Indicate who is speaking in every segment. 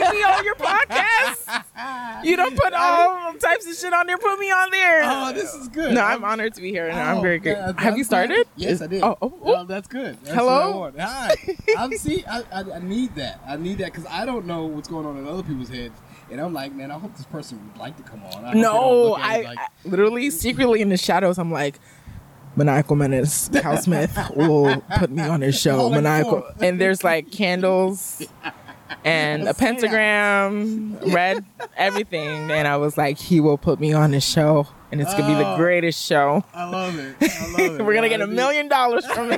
Speaker 1: put me on your podcast. You don't put all types of shit on there. Put me on there.
Speaker 2: Oh, this is good.
Speaker 1: No, I'm honored to be here, and I'm very good. Have you started?
Speaker 2: Yes, I did.
Speaker 1: Oh,
Speaker 2: that's good. That's
Speaker 1: hello.
Speaker 2: Hi. I need that. I need that because I don't know what's going on in other people's heads. And I'm like, man, I hope this person would like to come on.
Speaker 1: No, I literally secretly in the shadows, I'm like, Maniacal Menace, Cal Smith will put me on his show. Maniacal. And there's like candles and a pentagram, red, everything. And I was like, he will put me on his show. And it's going to be the greatest show.
Speaker 2: I love it.
Speaker 1: We're going to get $1 million from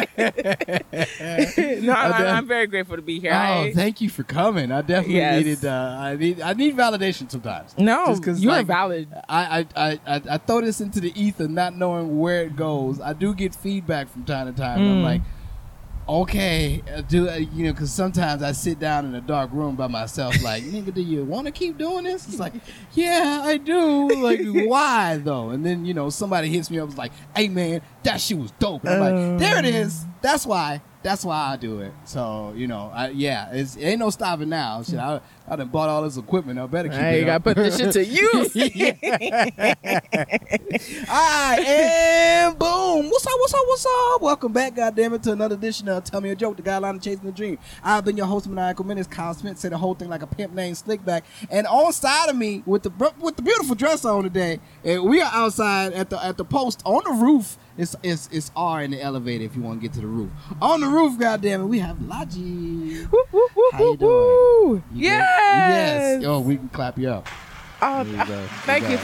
Speaker 1: it. No, I'm very grateful to be here.
Speaker 2: Thank you for coming. I definitely needed. I need validation sometimes.
Speaker 1: No, you are valid.
Speaker 2: I throw this into the ether, not knowing where it goes. I do get feedback from time to time. I'm like, okay, because sometimes I sit down in a dark room by myself, like, nigga, do you want to keep doing this? It's like, yeah, I do. Like, why though? And then somebody hits me up, was like, hey man, that shit was dope. And I'm like, there it is. That's why I do it. So it ain't no stopping now. Shit, I done bought all this equipment. I better keep it.
Speaker 1: You gotta put this shit to use.
Speaker 2: Alright, and boom. What's up? Welcome back, goddammit, to another edition of Tell Me a Joke, the guideline of chasing the dream. I've been your host, Maniacal Menace. Kyle Smith said the whole thing like a pimp named Slickback. And on side of me, with the beautiful dress on today, and we are outside at the post on the roof. It's R in the elevator if you want to get to the roof. On the roof, goddammit, we have Logic. How you doing?
Speaker 1: Yes.
Speaker 2: Oh, we can clap you up.
Speaker 1: Oh, thank you.
Speaker 2: We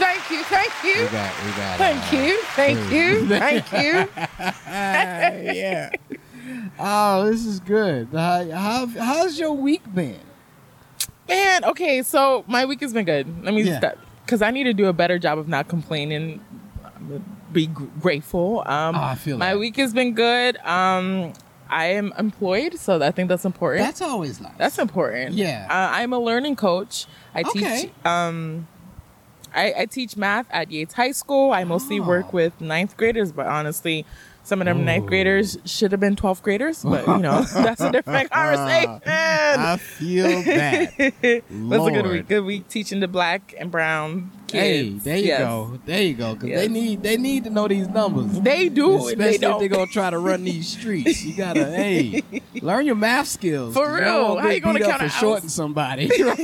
Speaker 2: got it. Yeah. Oh, this is good. How's your week been?
Speaker 1: Man, okay, so my week has been good. Let me because I need to do a better job of not complaining. Be grateful.
Speaker 2: I feel
Speaker 1: my week has been good. I am employed, so I think that's important.
Speaker 2: That's always nice.
Speaker 1: That's important.
Speaker 2: Yeah.
Speaker 1: I'm a learning coach. I teach. I teach math at Yates High School. I mostly work with 9th graders, but honestly, some of them 9th graders should have been 12th graders, but that's a different conversation.
Speaker 2: I feel that.
Speaker 1: That's a good week. Good week teaching the black and brown kids.
Speaker 2: Hey, there you go. Because they need to know these numbers.
Speaker 1: They do.
Speaker 2: Especially if they're going to try to run these streets. You got to, learn your math skills.
Speaker 1: For real. How you going to count
Speaker 2: for shorting somebody?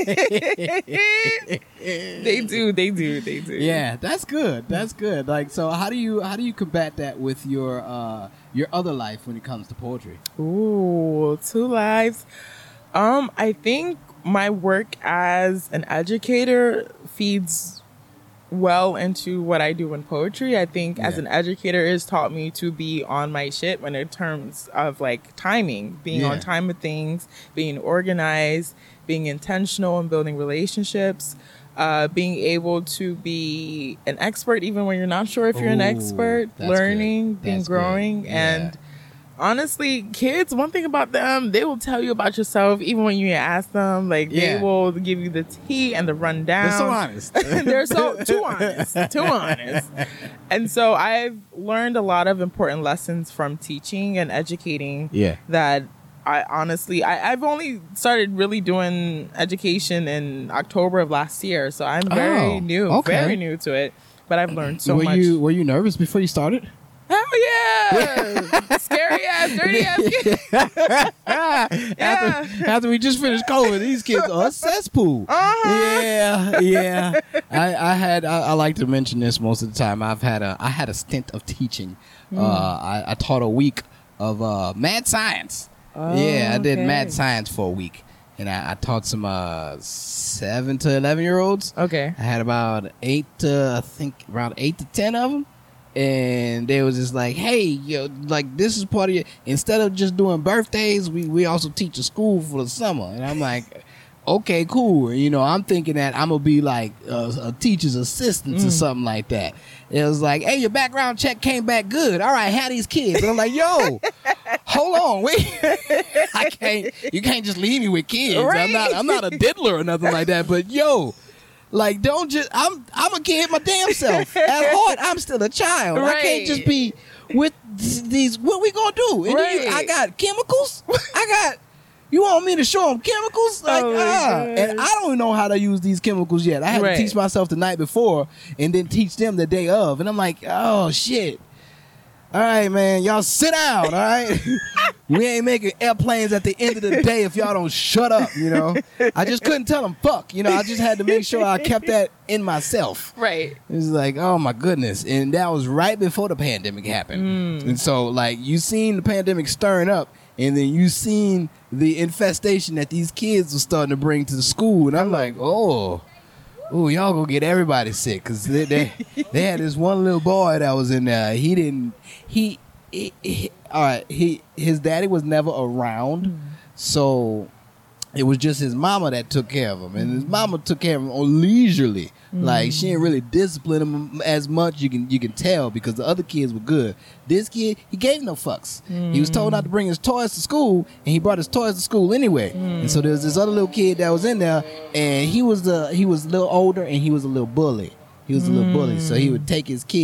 Speaker 1: They do.
Speaker 2: Yeah, that's good. Like, so how do you combat that with your other life when it comes to poetry?
Speaker 1: Ooh, 2 lives. I think my work as an educator feeds well into what I do in poetry. I think as an educator, it's taught me to be on my shit when in terms of like timing, being on time with things, being organized, being intentional and building relationships, being able to be an expert even when you're not sure if you're an expert, learning, being growing. And honestly, kids, one thing about them, they will tell you about yourself even when you ask them. Like, they will give you the tea and the rundown.
Speaker 2: They're so honest.
Speaker 1: They're so too honest. And so I've learned a lot of important lessons from teaching and educating that I've only started really doing education in October of last year. So I'm very new to it. But I've learned so much.
Speaker 2: Were you nervous before you started?
Speaker 1: Hell yeah! Scary ass, dirty ass kids.
Speaker 2: After we just finished COVID, these kids are a cesspool. Yeah. I like to mention this most of the time. I had a stint of teaching. I taught a week of mad science. I did mad science for a week. And I taught some 7 to 11-year-olds.
Speaker 1: Okay.
Speaker 2: I had about 8 to 10 of them. And they was just like, hey, like, this is part of your, instead of just doing birthdays, we also teach a school for the summer. And I'm like, okay, cool. I'm thinking that I'm going to be like a teacher's assistant or something like that. It was like, hey, your background check came back good. All right, have these kids. And I'm like, yo, hold on, wait. You can't just leave me with kids. Right. I'm not a diddler or nothing like that, but yo, like, don't just, I'm a kid my damn self. At heart, I'm still a child. Right. I can't just be with these, what we gonna do? And I got chemicals. I got, You want me to show them chemicals? Like,
Speaker 1: gosh.
Speaker 2: And I don't know how to use these chemicals yet. I had to teach myself the night before and then teach them the day of. And I'm like, oh, shit. All right, man, y'all sit down, all right? We ain't making airplanes at the end of the day if y'all don't shut up, you know? I just couldn't tell them fuck, you know? I just had to make sure I kept that in myself.
Speaker 1: Right.
Speaker 2: It was like, oh, my goodness. And that was right before the pandemic happened. And so, like, you seen the pandemic stirring up, and then you seen the infestation that these kids were starting to bring to the school. And I'm like, oh, y'all gonna get everybody sick. Because they had this one little boy that was in there. His daddy was never around, so it was just his mama that took care of him, and his mama took care of him on leisurely. Like, she didn't really discipline him as much. You can tell, because the other kids were good. This kid, he gave no fucks. He was told not to bring his toys to school, and he brought his toys to school anyway. And so there was this other little kid that was in there, and he was a little older, and he was a little bully. He was a little bully, so he would take his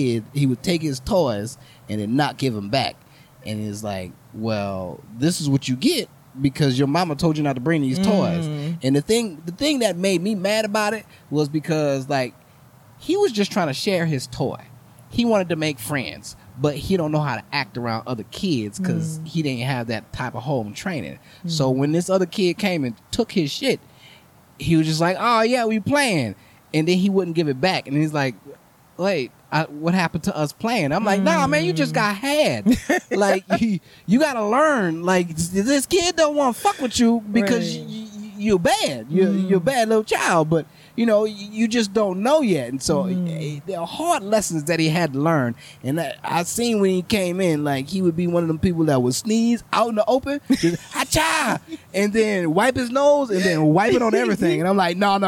Speaker 2: toys and then not give them back. And it's like, well, this is what you get because your mama told you not to bring these toys. And the thing that made me mad about it was because, like, he was just trying to share his toy. He wanted to make friends, but he don't know how to act around other kids because he didn't have that type of home training. So when this other kid came and took his shit, he was just like, oh yeah, we playing. And then he wouldn't give it back. And he's like, wait, what happened to us playing? I'm like, nah, man, you just got had. Like, you got to learn. Like, this kid don't want to fuck with you because you're bad. You're a bad little child. But, you know, you just don't know yet. And so there are hard lessons that he had to learn. And I seen when he came in, like, he would be one of them people that would sneeze out in the open, just, ha-cha, and then wipe his nose and then wipe it on everything. And I'm like, no.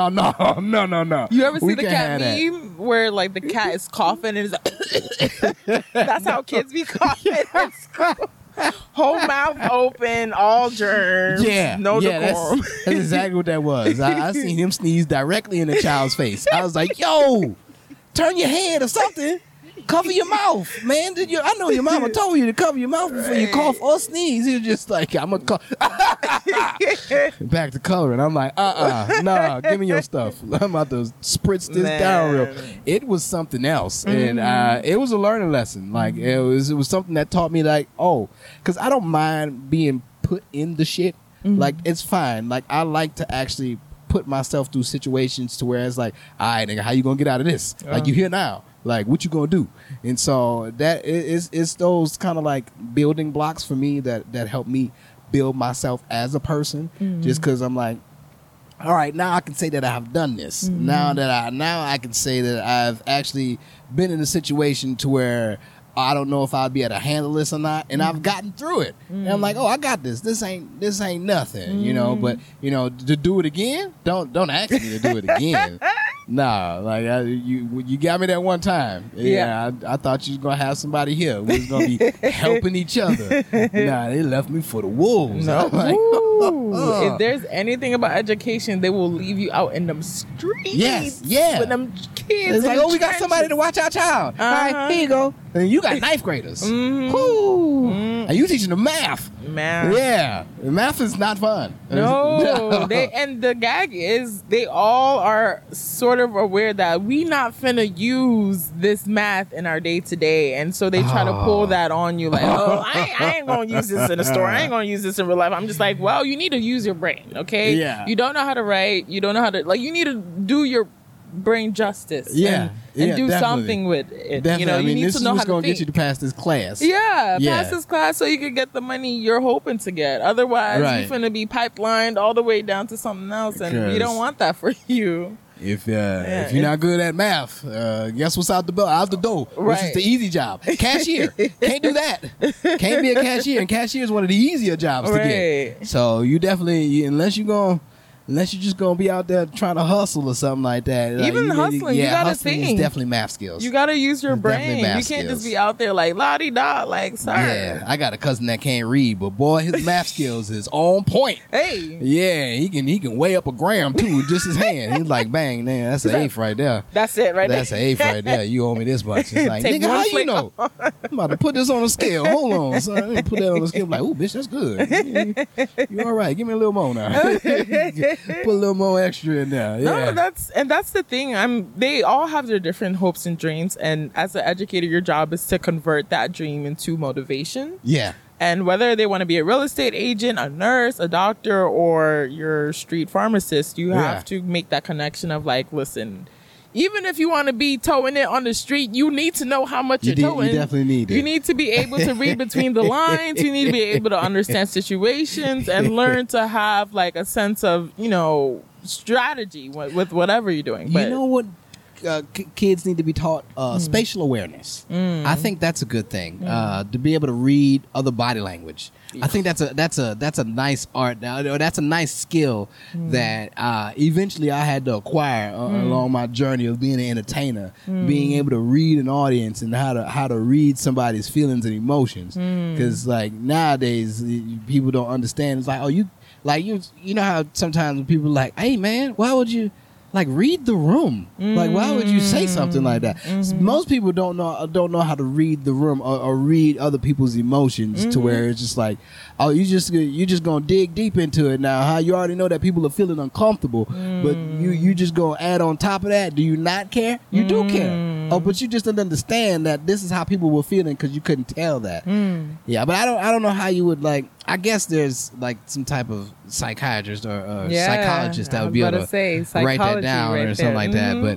Speaker 1: You ever see the cat meme where, like, the cat is coughing and it's like, that's how kids be coughing at school. Whole mouth open, all germs. No decorum.
Speaker 2: That's exactly what that was. I seen him sneeze directly in the child's face. I was like, yo, turn your head or something. Cover your mouth, man. I know your mama told you to cover your mouth before you cough or sneeze. He was just like, I'm going to cough. Back to coloring. I'm like, nah, give me your stuff. I'm about to spritz this down real. It was something else. And it was a learning lesson. Like, it was something that taught me, like, because I don't mind being put in the shit. Like, it's fine. Like, I like to actually put myself through situations to where it's like, all right, nigga, how you going to get out of this? Like, you here now. Like, what you gonna do? And so that it's those kind of like building blocks for me that help me build myself as a person. Just because I'm like, all right, now I can say that I've done this. Now I can say that I've actually been in a situation to where I don't know if I'd be able to handle this or not, and I've gotten through it. And I'm like, I got this. This ain't nothing, you know. But you know, to do it again, don't ask me to do it again. Nah, like you got me that one time. Yeah, I thought you was gonna have somebody here. We was gonna be helping each other. Nah, they left me for the wolves.
Speaker 1: No. Like, if there's anything about education, they will leave you out in them streets.
Speaker 2: Yes,
Speaker 1: with them kids.
Speaker 2: It's like, we got somebody to watch our child. All right, here you go. And you got ninth graders. And you teaching them math. Yeah, math is not fun.
Speaker 1: No, and the gag is they all are sort of aware that we not finna use this math in our day to day, and so they try to pull that on you, like, I ain't gonna use this in the store. I ain't gonna use this in real life. I'm just like, well, you need to use your brain, okay? Yeah. You don't know how to write. You don't know how to, like, you need to do your brain justice. And do
Speaker 2: definitely.
Speaker 1: Something with it.
Speaker 2: Definitely.
Speaker 1: You know, you need
Speaker 2: this
Speaker 1: to know how to
Speaker 2: is what's going to
Speaker 1: think.
Speaker 2: get you to pass this class.
Speaker 1: Pass this class so you can get the money you're hoping to get. Otherwise, you're finna be pipelined all the way down to something else, and we don't want that for you.
Speaker 2: If you're not good at math, guess what's out the door? Which is the easy job. Cashier. Can't do that. Can't be a cashier, and cashier is one of the easier jobs to get. So you definitely, unless you're going unless you're just gonna be out there trying to hustle or something like that. Like,
Speaker 1: Even hustling, you gotta
Speaker 2: hustling
Speaker 1: think.
Speaker 2: is definitely math skills.
Speaker 1: You gotta use your
Speaker 2: It's definitely
Speaker 1: brain.
Speaker 2: math
Speaker 1: You can't just
Speaker 2: skills.
Speaker 1: be out there like la-di-da, like, sorry.
Speaker 2: Yeah, I got a cousin that can't read, but boy, his math skills is on point.
Speaker 1: Hey,
Speaker 2: Yeah, he can weigh up a gram too with just his hand. He's like, bang, man, that's an eighth right there.
Speaker 1: that's it right
Speaker 2: That's an
Speaker 1: there.
Speaker 2: eighth right there. You owe me this much. It's like,
Speaker 1: Take
Speaker 2: nigga,
Speaker 1: one
Speaker 2: how you
Speaker 1: flick
Speaker 2: know? I'm about to put this on a scale. Hold on, son. Let me put that on the scale. I'm like, oh, bitch, that's good. You all right? Give me a little more now. Put a little more extra in there. Yeah.
Speaker 1: No, that's the thing. They all have their different hopes and dreams, and as an educator, your job is to convert that dream into motivation.
Speaker 2: Yeah.
Speaker 1: And whether they want to be a real estate agent, a nurse, a doctor, or your street pharmacist, you have to make that connection of like, listen, even if you want to be towing it on the street, you need to know how much you're towing.
Speaker 2: You definitely need it.
Speaker 1: You need to be able to read between the lines. You need to be able to understand situations and learn to have like a sense of, strategy with whatever you're doing.
Speaker 2: You know what? Kids need to be taught spatial awareness. I think that's a good thing to be able to read other body language. I think that's a nice art. That's a nice skill that eventually I had to acquire along my journey of being an entertainer, being able to read an audience and how to read somebody's feelings and emotions. Because like nowadays people don't understand. It's like, oh, you know how sometimes people are like, hey man, why would you? Like, read the room. Like, why would you say something like that? Most people don't know how to read the room or read other people's emotions to where it's just like, oh, you just gonna dig deep into it now. Huh? You already know that people are feeling uncomfortable, but you just gonna add on top of that. Do you not care? You do care. Oh, but you just didn't understand that this is how people were feeling because you couldn't tell that. Yeah, but I don't know how you would like. I guess there's like some type of psychiatrist or psychologist that would be able to write that down or something like that. But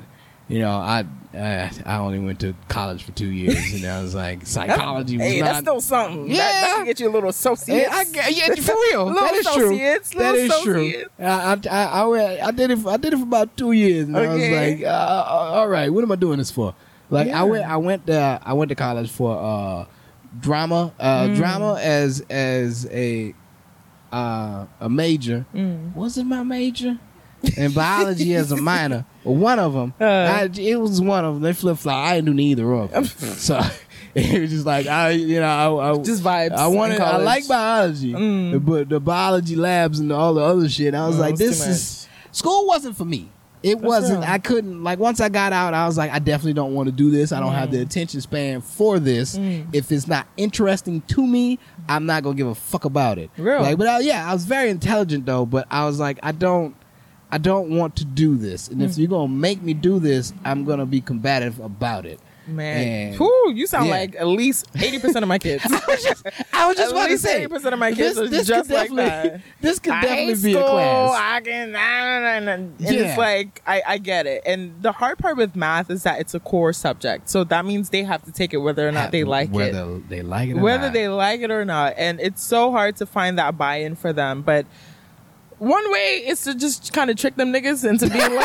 Speaker 2: I only went to college for 2 years, and I was like, psychology was
Speaker 1: that's still something.
Speaker 2: Yeah.
Speaker 1: That can get you a little associate.
Speaker 2: Yeah, for real. That is true. That is true. I did it for about 2 years, and I was like, all right, what am I doing this for? Like I went to college for drama as a major. Was it my major? And biology as a minor. Well, one of them. It was one of them. They flip flop. I didn't do neither of them. So it was just like I
Speaker 1: just vibes.
Speaker 2: I like biology, but the biology labs and all the other shit. I was like, school wasn't for me. It wasn't. I couldn't, like, once I got out, I was like, I definitely don't want to do this. I don't have the attention span for this. If it's not interesting to me, I'm not going to give a fuck about it.
Speaker 1: Real.
Speaker 2: Like, but I was very intelligent though, but I was like, I don't want to do this. And if you're going to make me do this, I'm going to be combative about it.
Speaker 1: Man, you sound like at least 80% of my kids.
Speaker 2: I was just about to say
Speaker 1: 80% of my kids are just like that.
Speaker 2: This could definitely be
Speaker 1: school,
Speaker 2: a class.
Speaker 1: I can, and it's like I get it. And the hard part with math is that it's a core subject, so that means they have to take it whether or not they like it.
Speaker 2: Whether they like it,
Speaker 1: they like it or not, and it's so hard to find that buy-in for them, but. One way is to just kind of trick them niggas into being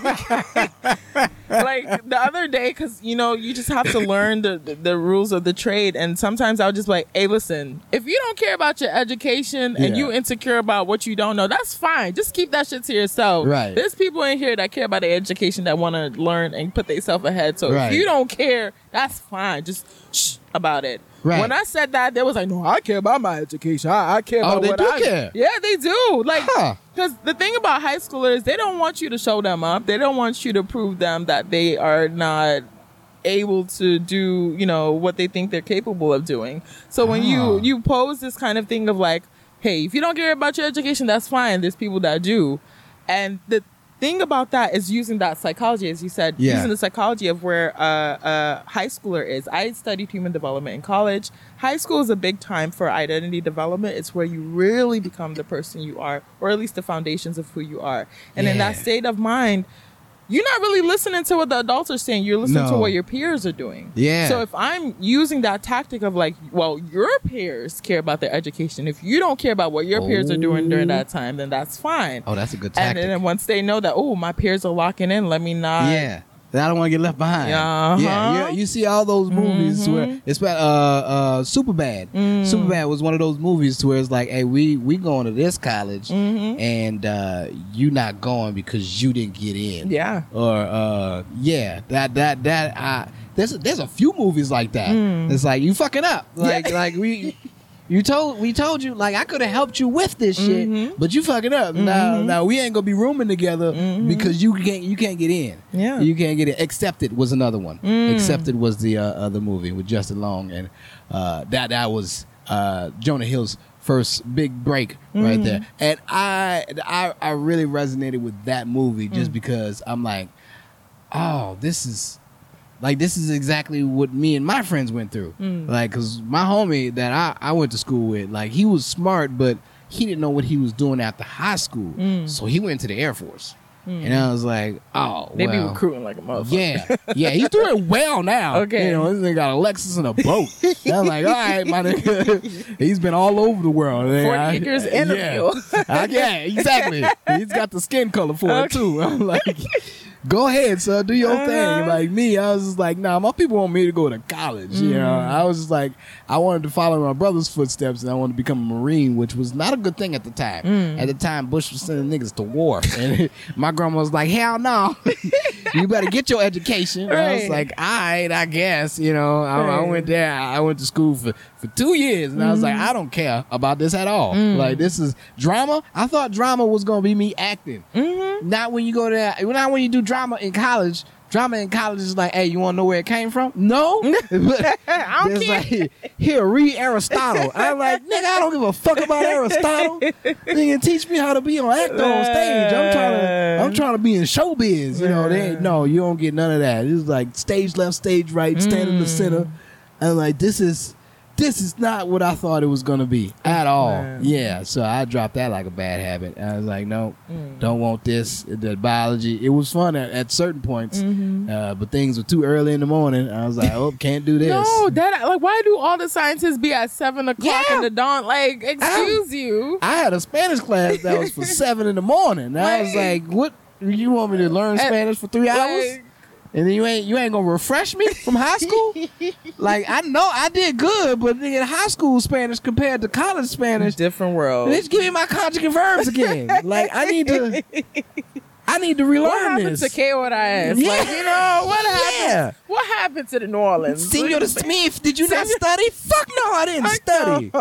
Speaker 1: like the other day, because you just have to learn the rules of the trade, and sometimes I'll just be like, hey, listen, if you don't care about your education and you insecure about what you don't know, that's fine. Just keep that shit to yourself.
Speaker 2: Right.
Speaker 1: There's people in here that care about their education that want to learn and put themselves ahead. So if you don't care, that's fine. Just shh about it.
Speaker 2: Right.
Speaker 1: When I said that, they was like, no, I care about my education. I care about what I
Speaker 2: care.
Speaker 1: Yeah, they do. Like, because the thing about high schoolers, they don't want you to show them up. They don't want you to prove them that they are not able to do, what they think they're capable of doing. So when you pose this kind of thing of like, hey, if you don't care about your education, that's fine. There's people that do. And the thing about that is using that psychology, as you said, using the psychology of where a high schooler is. I studied human development in college. High school is a big time for identity development. It's where you really become the person you are, or at least the foundations of who you are. And in that state of mind, you're not really listening to what the adults are saying. You're listening to what your peers are doing. Yeah. So if I'm using that tactic of like, well, your peers care about their education. If you don't care about what your peers are doing during that time, then that's fine.
Speaker 2: Oh, that's a good tactic.
Speaker 1: And then once they know that, my peers are locking in, let me not
Speaker 2: I don't want to get left behind. Yeah. You see all those movies where it's Superbad. Superbad was one of those movies to where it's like, hey, we going to this college, and you not going because you didn't get in.
Speaker 1: Yeah.
Speaker 2: Or there's a few movies like that. It's like you fucking up. Like we told you, like, I could have helped you with this shit, but you fucking up. Now we ain't gonna be rooming together because you can't get in.
Speaker 1: Yeah.
Speaker 2: You can't get in. Accepted was another one. Accepted was the other movie with Justin Long, and that was Jonah Hill's first big break right there. And I really resonated with that movie just because I'm like, oh, this is exactly what me and my friends went through. Like, cause my homie that I went to school with, like, he was smart, but he didn't know what he was doing after high school. So he went to the Air Force. And I was like, oh,
Speaker 1: They be recruiting like a motherfucker.
Speaker 2: Yeah, he's doing well now.
Speaker 1: Okay.
Speaker 2: You know, this nigga got a Lexus and a boat. And I'm like, all right, my nigga. He's been all over the world.
Speaker 1: 40 acres and a mule.
Speaker 2: Yeah, exactly. He's got the skin color for it, too. I'm like, go ahead, son. Do your thing. Like me, I was just like, nah, my people want me to go to college. You know, I was just like, I wanted to follow my brother's footsteps, and I wanted to become a Marine, which was not a good thing at the time. At the time, Bush was sending niggas to war. And my grandma was like, hell no. You better get your education. Right. I was like, all right, I guess. You know, I went there. I went to school for 2 years, and I was like, I don't care about this at all. Like, this is drama. I thought drama was going to be me acting. Not when you go there. Not when you do drama in college. Drama in college is like, hey, you want to know where it came from? No.
Speaker 1: I don't
Speaker 2: It's
Speaker 1: care.
Speaker 2: like, here, read Aristotle. I'm like, nigga, I don't give a fuck about Aristotle. Nigga, teach me how to be an actor on stage. I'm trying to be in showbiz. You know, no, you don't get none of that. It's like stage left, stage right, stand in the center. I'm like, this is not what I thought it was going to be at all.
Speaker 1: Man.
Speaker 2: Yeah, so I dropped that like a bad habit. I was like, no, don't want this. The biology, it was fun at certain points, but things were too early in the morning. I was like, oh, can't do this.
Speaker 1: No, why do all the scientists be at 7 o'clock in the dawn? Like, excuse you.
Speaker 2: I had a Spanish class that was for 7 in the morning. I was like, what? You want me to learn Spanish for 3 hours? And then you ain't gonna refresh me from high school? Like, I know I did good, but in high school Spanish compared to college Spanish,
Speaker 1: Different world.
Speaker 2: bitch, give me my conjugate verbs again. Like, I need to relearn
Speaker 1: What happened
Speaker 2: this.
Speaker 1: to KOIS?
Speaker 2: Yeah.
Speaker 1: Like, you know, what happened?
Speaker 2: Yeah.
Speaker 1: What happened to the New Orleans?
Speaker 2: Senor Smith, did you not study? Fuck no, I didn't study.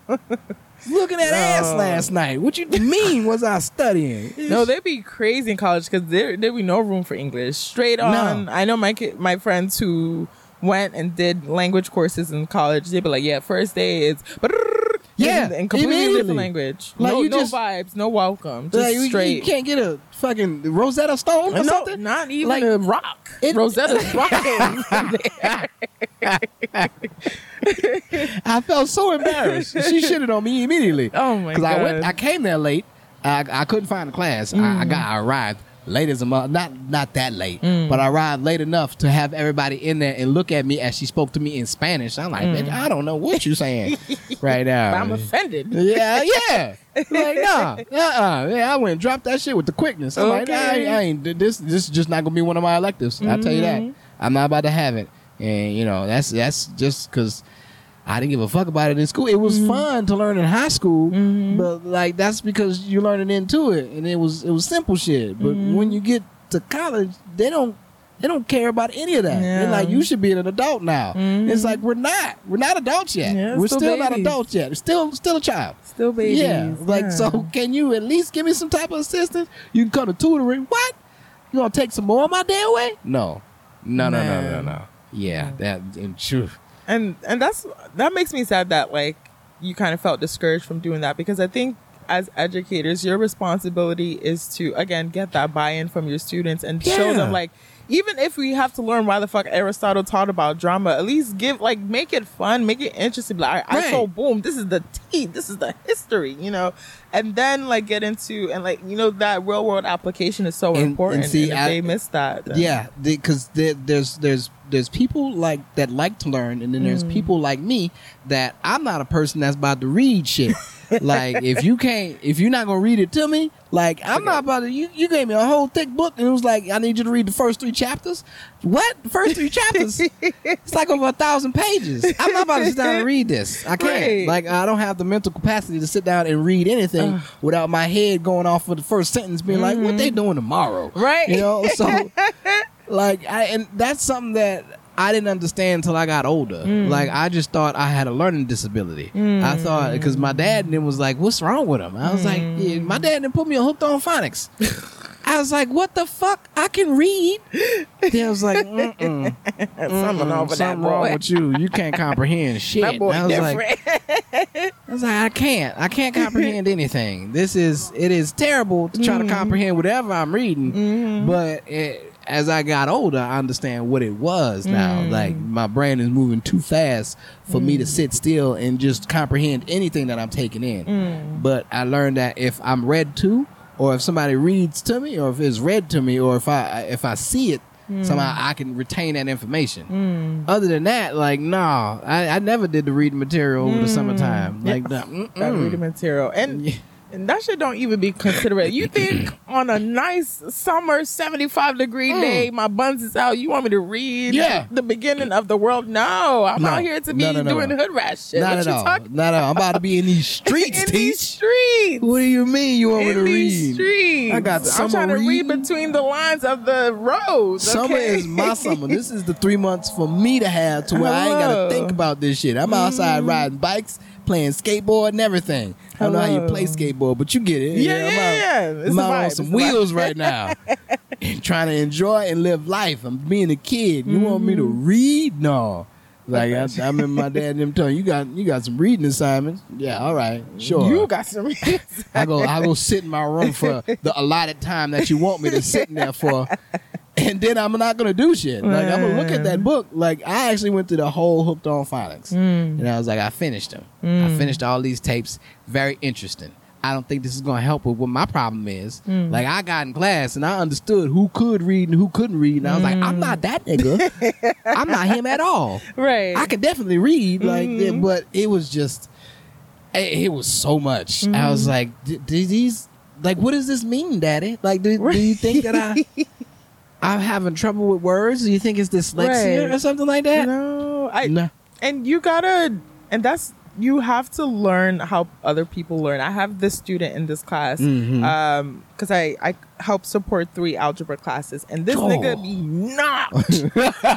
Speaker 2: Looking at ass last night. What you mean was I studying?
Speaker 1: No, they be crazy in college because there be no room for English. Straight on.
Speaker 2: No.
Speaker 1: I know my friends who went and did language courses in college. They be like, yeah, first day is
Speaker 2: Yeah,
Speaker 1: and completely
Speaker 2: immediately.
Speaker 1: different language.
Speaker 2: Like,
Speaker 1: no,
Speaker 2: you
Speaker 1: no
Speaker 2: just-
Speaker 1: vibes, no welcome. Just
Speaker 2: Like, you
Speaker 1: straight.
Speaker 2: can't get a fucking Rosetta Stone or
Speaker 1: No,
Speaker 2: something?
Speaker 1: not even
Speaker 2: Like,
Speaker 1: a rock. Rosetta's rocking from there.
Speaker 2: I felt so embarrassed. She shitted on me immediately.
Speaker 1: Oh my
Speaker 2: Because
Speaker 1: god!
Speaker 2: I came there late. I couldn't find a class. I arrived late as a month. Not that late, but I arrived late enough to have everybody in there and look at me as she spoke to me in Spanish. I'm like, bitch, I don't know what you're saying right now.
Speaker 1: I'm offended.
Speaker 2: Yeah. Like, nah, yeah, I went and dropped that shit with the quickness. I'm like, nah, I ain't. This is just not gonna be one of my electives. I'll tell you that. I'm not about to have it. And you know, that's just because I didn't give a fuck about it in school. It was fun to learn in high school, but like that's because you're learning into it, and it was simple shit. But when you get to college, they don't care about any of that.
Speaker 1: Yeah.
Speaker 2: They're like, you should be an adult now. It's like we're not adults yet.
Speaker 1: Yeah,
Speaker 2: we're
Speaker 1: still
Speaker 2: still not
Speaker 1: babies.
Speaker 2: adults yet. Still a child.
Speaker 1: Still babies.
Speaker 2: Yeah, like so. Can you at least give me some type of assistance? You can come to tutoring. What? You gonna take some more of my day away? No. Yeah, that in truth.
Speaker 1: And that makes me sad that like you kind of felt discouraged from doing that, because I think as educators your responsibility is to again get that buy-in from your students and show them, like, even if we have to learn why the fuck Aristotle taught about drama, at least make it fun, make it interesting. Like, I saw, boom, this is the tea, this is the history, you know, and then like get into, and like, you know, that real world application is so important.
Speaker 2: And see,
Speaker 1: and if they miss that, then,
Speaker 2: yeah, because there's there's people that like to learn, and then there's people like me that I'm not a person that's about to read shit. Like if you're not gonna read it to me, like I'm not about to. You gave me a whole thick book, and it was like I need you to read the first 3 chapters. What? The first 3 chapters? It's like over 1,000 pages. I'm not about to sit down and read this. I can't.
Speaker 1: Right.
Speaker 2: Like I don't have the mental capacity to sit down and read anything without my head going off for the first sentence, being like, "What they doing tomorrow?"
Speaker 1: Right.
Speaker 2: You know. So, like, and that's something that I didn't understand until I got older. Like, I just thought I had a learning disability. I thought, because my dad then was like, what's wrong with him? I was like, yeah, my dad didn't put me on Hooked on Phonics. I was like, what the fuck? I can read. They was like,
Speaker 1: Something over that
Speaker 2: something
Speaker 1: boy.
Speaker 2: wrong with you. You can't comprehend shit.
Speaker 1: That boy
Speaker 2: And I was
Speaker 1: different.
Speaker 2: I can't comprehend anything. It is terrible to try to comprehend whatever I'm reading, but as I got older, I understand what it was now. Like, my brain is moving too fast for me to sit still and just comprehend anything that I'm taking in. But I learned that if I'm read to, or if somebody reads to me, or if it's read to me, or if I see it, somehow I can retain that information. Other than that, like, no, I never did the reading material over the summertime. Like,
Speaker 1: that reading material. And that shit don't even be considerate. You think on a nice summer 75-degree day, my buns is out, you want me to read the beginning of the world? No, I'm out here to be doing hood rat shit.
Speaker 2: Not at all. Not at all. I'm about to be in these streets,
Speaker 1: in these streets.
Speaker 2: What do you mean you want me to read?
Speaker 1: Streets.
Speaker 2: I got summer
Speaker 1: I'm trying to read
Speaker 2: reading.
Speaker 1: between the lines of the roads.
Speaker 2: Summer
Speaker 1: okay?
Speaker 2: is my summer. This is the 3 months for me to have to where I ain't got to think about this shit. I'm outside riding bikes, playing skateboard and everything. I don't know how you play skateboard, but you get it.
Speaker 1: Yeah. It's
Speaker 2: I'm
Speaker 1: a
Speaker 2: out
Speaker 1: vibe.
Speaker 2: on some
Speaker 1: It's a
Speaker 2: wheels
Speaker 1: vibe.
Speaker 2: right now. And trying to enjoy and live life. I'm being a kid. You want me to read? No. Like I remember my dad and them telling you got some reading assignments. Yeah, all right, sure.
Speaker 1: You got some reading.
Speaker 2: I go sit in my room for the allotted time that you want me to sit in there for, and then I'm not gonna do shit. Like I'm gonna look at that book. Like I actually went through the whole Hooked on Phonics, and I was like, I finished them. I finished all these tapes. Very interesting. I don't think this is going to help with what my problem is. Like, I got in class and I understood who could read and who couldn't read. And I was like, I'm not that nigga. I'm not him at all.
Speaker 1: Right.
Speaker 2: I could definitely read, like, but it was just, it was so much. I was like, do these, like, what does this mean, Daddy? Like, do you think that I'm having trouble with words? Do you think it's dyslexia or something like that?
Speaker 1: No.
Speaker 2: No.
Speaker 1: And you have to learn how other people learn. I have this student in this class because I help support 3 algebra classes, and this nigga be knocked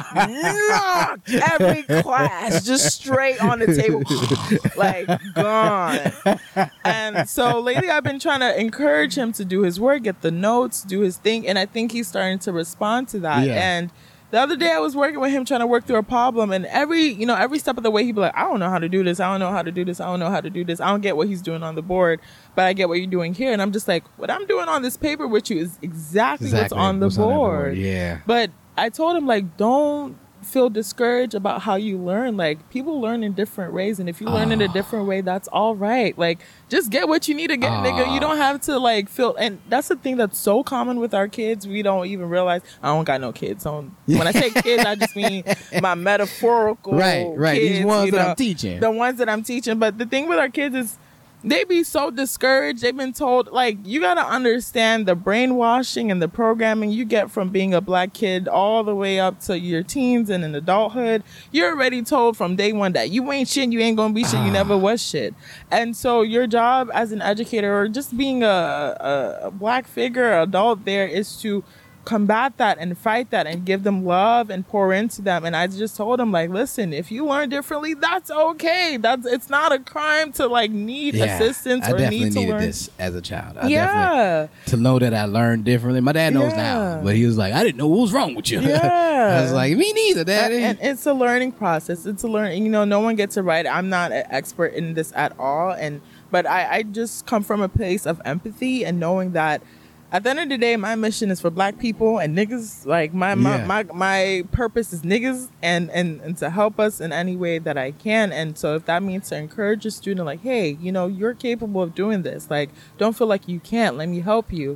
Speaker 1: every class just straight on the table, like gone. And so lately I've been trying to encourage him to do his work, get the notes, do his thing, and I think he's starting to respond to that. And the other day I was working with him trying to work through a problem, and every step of the way he'd be like, I don't know how to do this. I don't know how to do this. I don't know how to do this. I don't get what he's doing on the board, but I get what you're doing here. And I'm just like, what I'm doing on this paper with you is exactly what's on the board.
Speaker 2: Yeah.
Speaker 1: But I told him, like, don't feel discouraged about how you learn. Like, people learn in different ways, and if you learn in a different way, that's all right. Like, just get what you need to get, nigga. You don't have to, like, feel. And that's the thing that's so common with our kids. We don't even realize. I don't got no kids. So when I say kids, I just mean my metaphorical
Speaker 2: right
Speaker 1: kids,
Speaker 2: these ones that I'm teaching.
Speaker 1: The ones that I'm teaching. But the thing with our kids is they be so discouraged. They've been told, like, you got to understand the brainwashing and the programming you get from being a black kid all the way up to your teens and in adulthood. You're already told from day one that you ain't shit, you ain't gonna be shit, you never was shit. And so your job as an educator, or just being a black figure, adult there, is to combat that and fight that and give them love and pour into them. And I just told him, like, listen, if you learn differently, that's okay. It's not a crime to, like, need assistance or need to learn.
Speaker 2: I definitely needed this as a child. To know that I learned differently. My dad knows now, but he was like, I didn't know what was wrong with you. I was like, me neither, Daddy.
Speaker 1: And it's a learning process. It's a learning. No one gets it right. I'm not an expert in this at all. But I just come from a place of empathy and knowing that at the end of the day, my mission is for black people and niggas. Like, my purpose is niggas and to help us in any way that I can. And so if that means to encourage a student, like, hey, you're capable of doing this. Like, don't feel like you can't. Let me help you.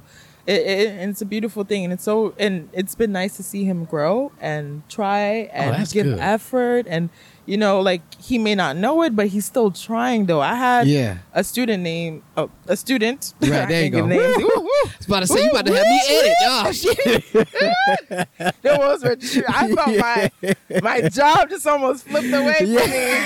Speaker 1: And it's a beautiful thing, and it's been nice to see him grow and try and give
Speaker 2: good.
Speaker 1: effort, and like he may not know it, but he's still trying though. I had a student
Speaker 2: right there. You go.
Speaker 1: I
Speaker 2: was about to say you about to have me edit. Oh shit!
Speaker 1: There was registry. I felt my job just almost flipped away from me.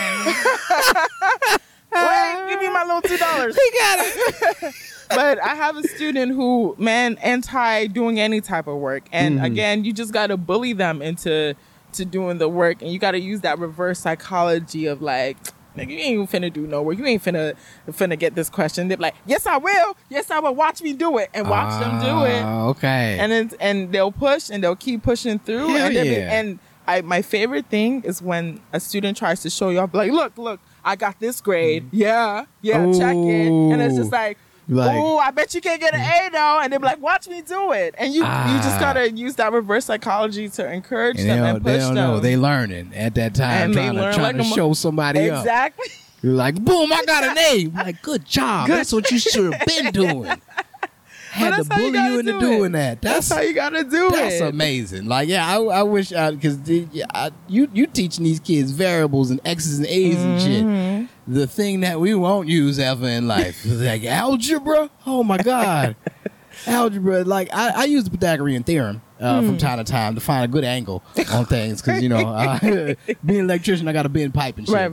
Speaker 1: Wait, give me my little $2.
Speaker 2: He got it.
Speaker 1: But I have a student who, anti doing any type of work. And again, you just got to bully them into doing the work. And you got to use that reverse psychology of like, nigga, you ain't finna do no work. You ain't finna get this question. They're like, yes, I will. Yes, I will. Watch me do it. And watch them do it.
Speaker 2: Okay.
Speaker 1: And they'll push and they'll keep pushing through.
Speaker 2: Hell
Speaker 1: My favorite thing is when a student tries to show you off, like, look, I got this grade. Yeah, check it. And it's just like, I bet you can't get an A though. And they're like, watch me do it. And you just gotta use that reverse psychology to encourage them and push them.
Speaker 2: Know. They learning at that time, trying to show somebody up.
Speaker 1: Exactly.
Speaker 2: You're like, boom, I got an A. Like, good job. That's what you should have been doing. Had to bully you into doing that.
Speaker 1: That's how you gotta do it.
Speaker 2: That's amazing. Like, I wish because you teaching these kids variables and X's and A's and shit. The thing that we won't use ever in life is like algebra. Oh my god, algebra. Like I use the Pythagorean theorem from time to time to find a good angle on things because being an electrician, I got to bend pipe and shit.
Speaker 1: Right.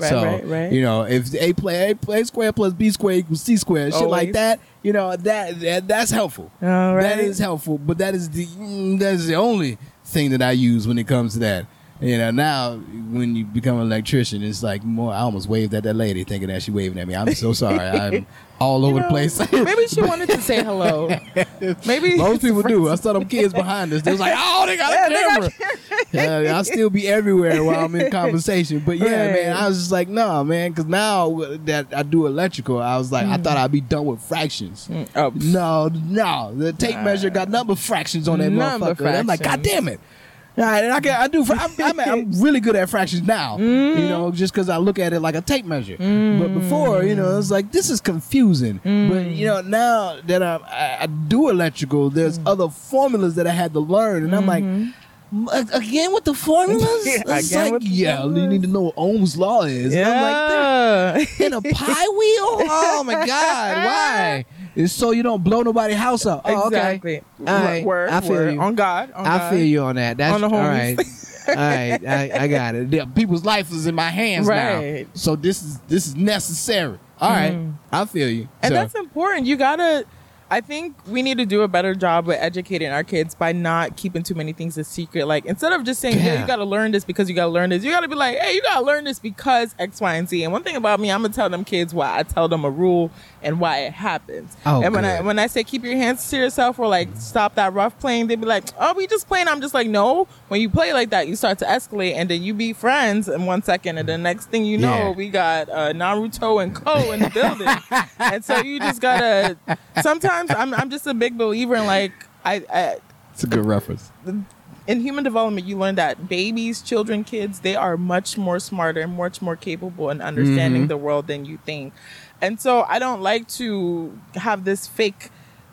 Speaker 2: If A squared plus B squared equals C squared, shit like that. That's helpful.
Speaker 1: All right.
Speaker 2: That is helpful, but that is the only thing that I use when it comes to that. Now when you become an electrician, it's like more. I almost waved at that lady, thinking that she waving at me. I'm so sorry. I'm all over the place.
Speaker 1: Maybe she wanted to say hello. Maybe
Speaker 2: most people do. I saw them kids behind us. They was like, "Oh, they got a camera." I'll still be everywhere while I'm in conversation. But man, I was just like, "No, man," because now that I do electrical, I was like, I thought I'd be done with fractions. No, the tape measure got nothing but fractions on that motherfucker. I'm like, God damn it. And I'm really good at fractions now, just because I look at it like a tape measure. But before, it's like, this is confusing. But, now that I do electrical, there's other formulas that I had to learn. And I'm like, again with the formulas? You need to know what Ohm's law is. And I'm like, in a pie wheel? Oh, my God, why? It's so you don't blow nobody's house up. Oh,
Speaker 1: exactly.
Speaker 2: Okay. All right.
Speaker 1: Word,
Speaker 2: I feel you.
Speaker 1: On God.
Speaker 2: I feel you on that. That's
Speaker 1: on the
Speaker 2: all right. All right. I got it. People's life is in my hands now. So this is necessary. All right. I feel you.
Speaker 1: And that's important. You gotta. I think we need to do a better job with educating our kids by not keeping too many things a secret. Like, instead of just saying, hey, you got to learn this because you got to learn this, you got to be like, hey, you got to learn this because X, Y, and Z. And one thing about me, I'm going to tell them kids why I tell them a rule and why it happens. And when I say keep your hands to yourself or like stop that rough playing, they be like, oh, we just playing. I'm just like, no. When you play like that, you start to escalate and then you be friends in 1 second. And the next thing you know, we got Naruto and Ko in the building. And so you just got to, sometimes I'm just a big believer in like,
Speaker 2: it's a good reference.
Speaker 1: In human development, you learn that babies, children, kids, they are much more smarter and much more capable in understanding the world than you think. And so I don't like to have this fake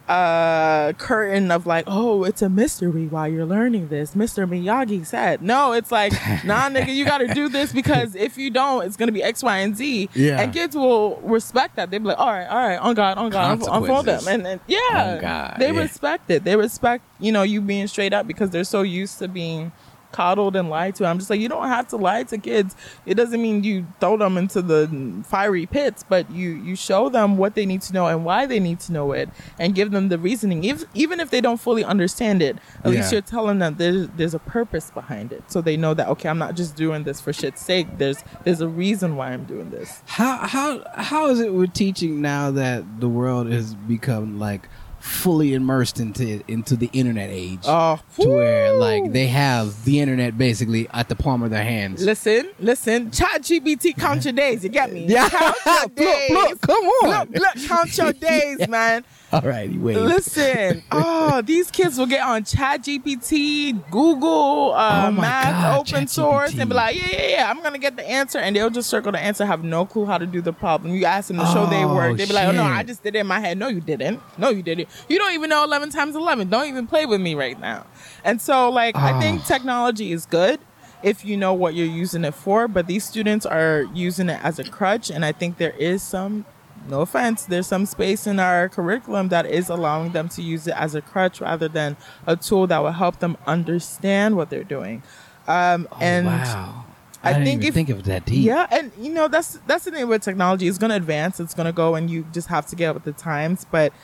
Speaker 1: curtain of like, oh, it's a mystery while you're learning this. Mr. Miyagi said. No, it's like, nah, nigga, you got to do this because if you don't, it's going to be X, Y, and Z. Yeah. And kids will respect that. They'll be like, all right, on God, unfold them. And they respect it. They respect, you being straight up because they're so used to being coddled and lied to. I'm just like, you don't have to lie to kids. It doesn't mean you throw them into the fiery pits, but you show them what they need to know and why they need to know it and give them the reasoning. Even if they don't fully understand it, at least you're telling them there's a purpose behind it. So they know that, okay, I'm not just doing this for shit's sake. There's a reason why I'm doing this.
Speaker 2: How is it with teaching now that the world has become like fully immersed into the internet age, to where like they have the internet basically at the palm of their hands?
Speaker 1: Listen, ChatGPT, count your days. You get me?
Speaker 2: Yeah,
Speaker 1: count your days.
Speaker 2: Look, come on,
Speaker 1: look, count your days, man.
Speaker 2: All right, wait.
Speaker 1: Listen, these kids will get on ChatGPT, Google, Math, open source, and be like, yeah, I'm gonna get the answer, and they'll just circle the answer, have no clue how to do the problem. You ask them to show their work, they be like, oh no, I just did it in my head. No, you didn't. You don't even know 11 times 11. Don't even play with me right now. And so, like, I think technology is good if you know what you're using it for. But these students are using it as a crutch. And I think there is some, no offense, there's some space in our curriculum that is allowing them to use it as a crutch rather than a tool that will help them understand what they're doing. And
Speaker 2: wow.
Speaker 1: I
Speaker 2: didn't
Speaker 1: think
Speaker 2: even think of that deep.
Speaker 1: Yeah, and you know that's the thing with technology. It's going to advance. It's going to go, and you just have to get up with the times. But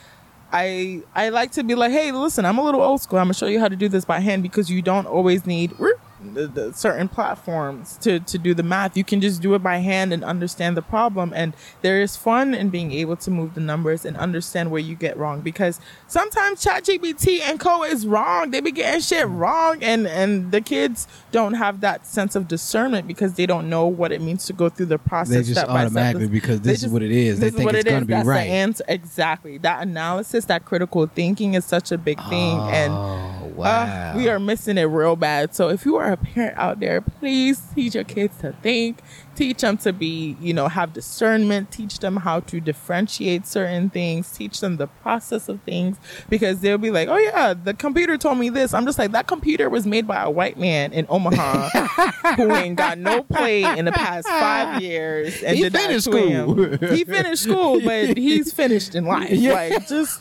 Speaker 1: I like to be like, hey, listen, I'm a little old school. I'm gonna show you how to do this by hand because you don't always need the certain platforms to do the math. You can just do it by hand and understand the problem. And there is fun in being able to move the numbers and understand where you get wrong, because sometimes ChatGPT and co is wrong. They be getting shit wrong, and the kids don't have that sense of discernment because they don't know what it means to go through the process.
Speaker 2: They just automatically, because this is what it is. They think it's going to be
Speaker 1: That's
Speaker 2: right.
Speaker 1: the answer. Exactly. That analysis, that critical thinking is such a big thing. And
Speaker 2: wow.
Speaker 1: we are missing it real bad. So if you are a parent out there, please teach your kids to think. Teach them to be, have discernment. Teach them how to differentiate certain things. Teach them the process of things, because they'll be like, oh yeah, the computer told me this. I'm just like, that computer was made by a white man in Omaha who ain't got no play in the past 5 years. And
Speaker 2: he finished school.
Speaker 1: He finished school, but he's finished in life. Yeah. Like, just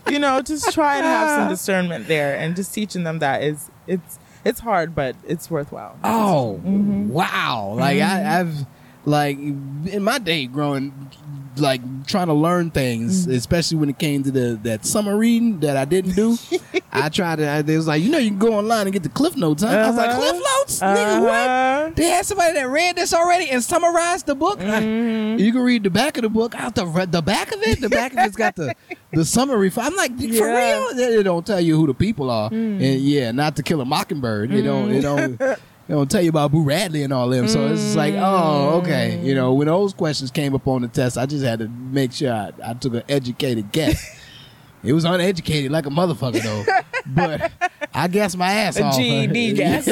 Speaker 1: try and have some discernment there, and just teaching them that it's hard, but it's worthwhile.
Speaker 2: Oh, wow. Like I've like in my day growing, like trying to learn things, especially when it came to that summer reading that I didn't do. I tried to, they was like, you can go online and get the Cliff Notes, huh? I was like, Cliff Notes? Nigga, what? They had somebody that read this already and summarized the book? You can read the back of the book. Out the back of it? The back of it's got the summary. I'm like, for real? They don't tell you who the people are. And not To Kill a Mockingbird. They don't tell you about Boo Radley and all them. So it's just like, oh, okay. When those questions came up on the test, I just had to make sure I took an educated guess. It was uneducated like a motherfucker, though. But I guessed my ass off.
Speaker 1: A GED guess.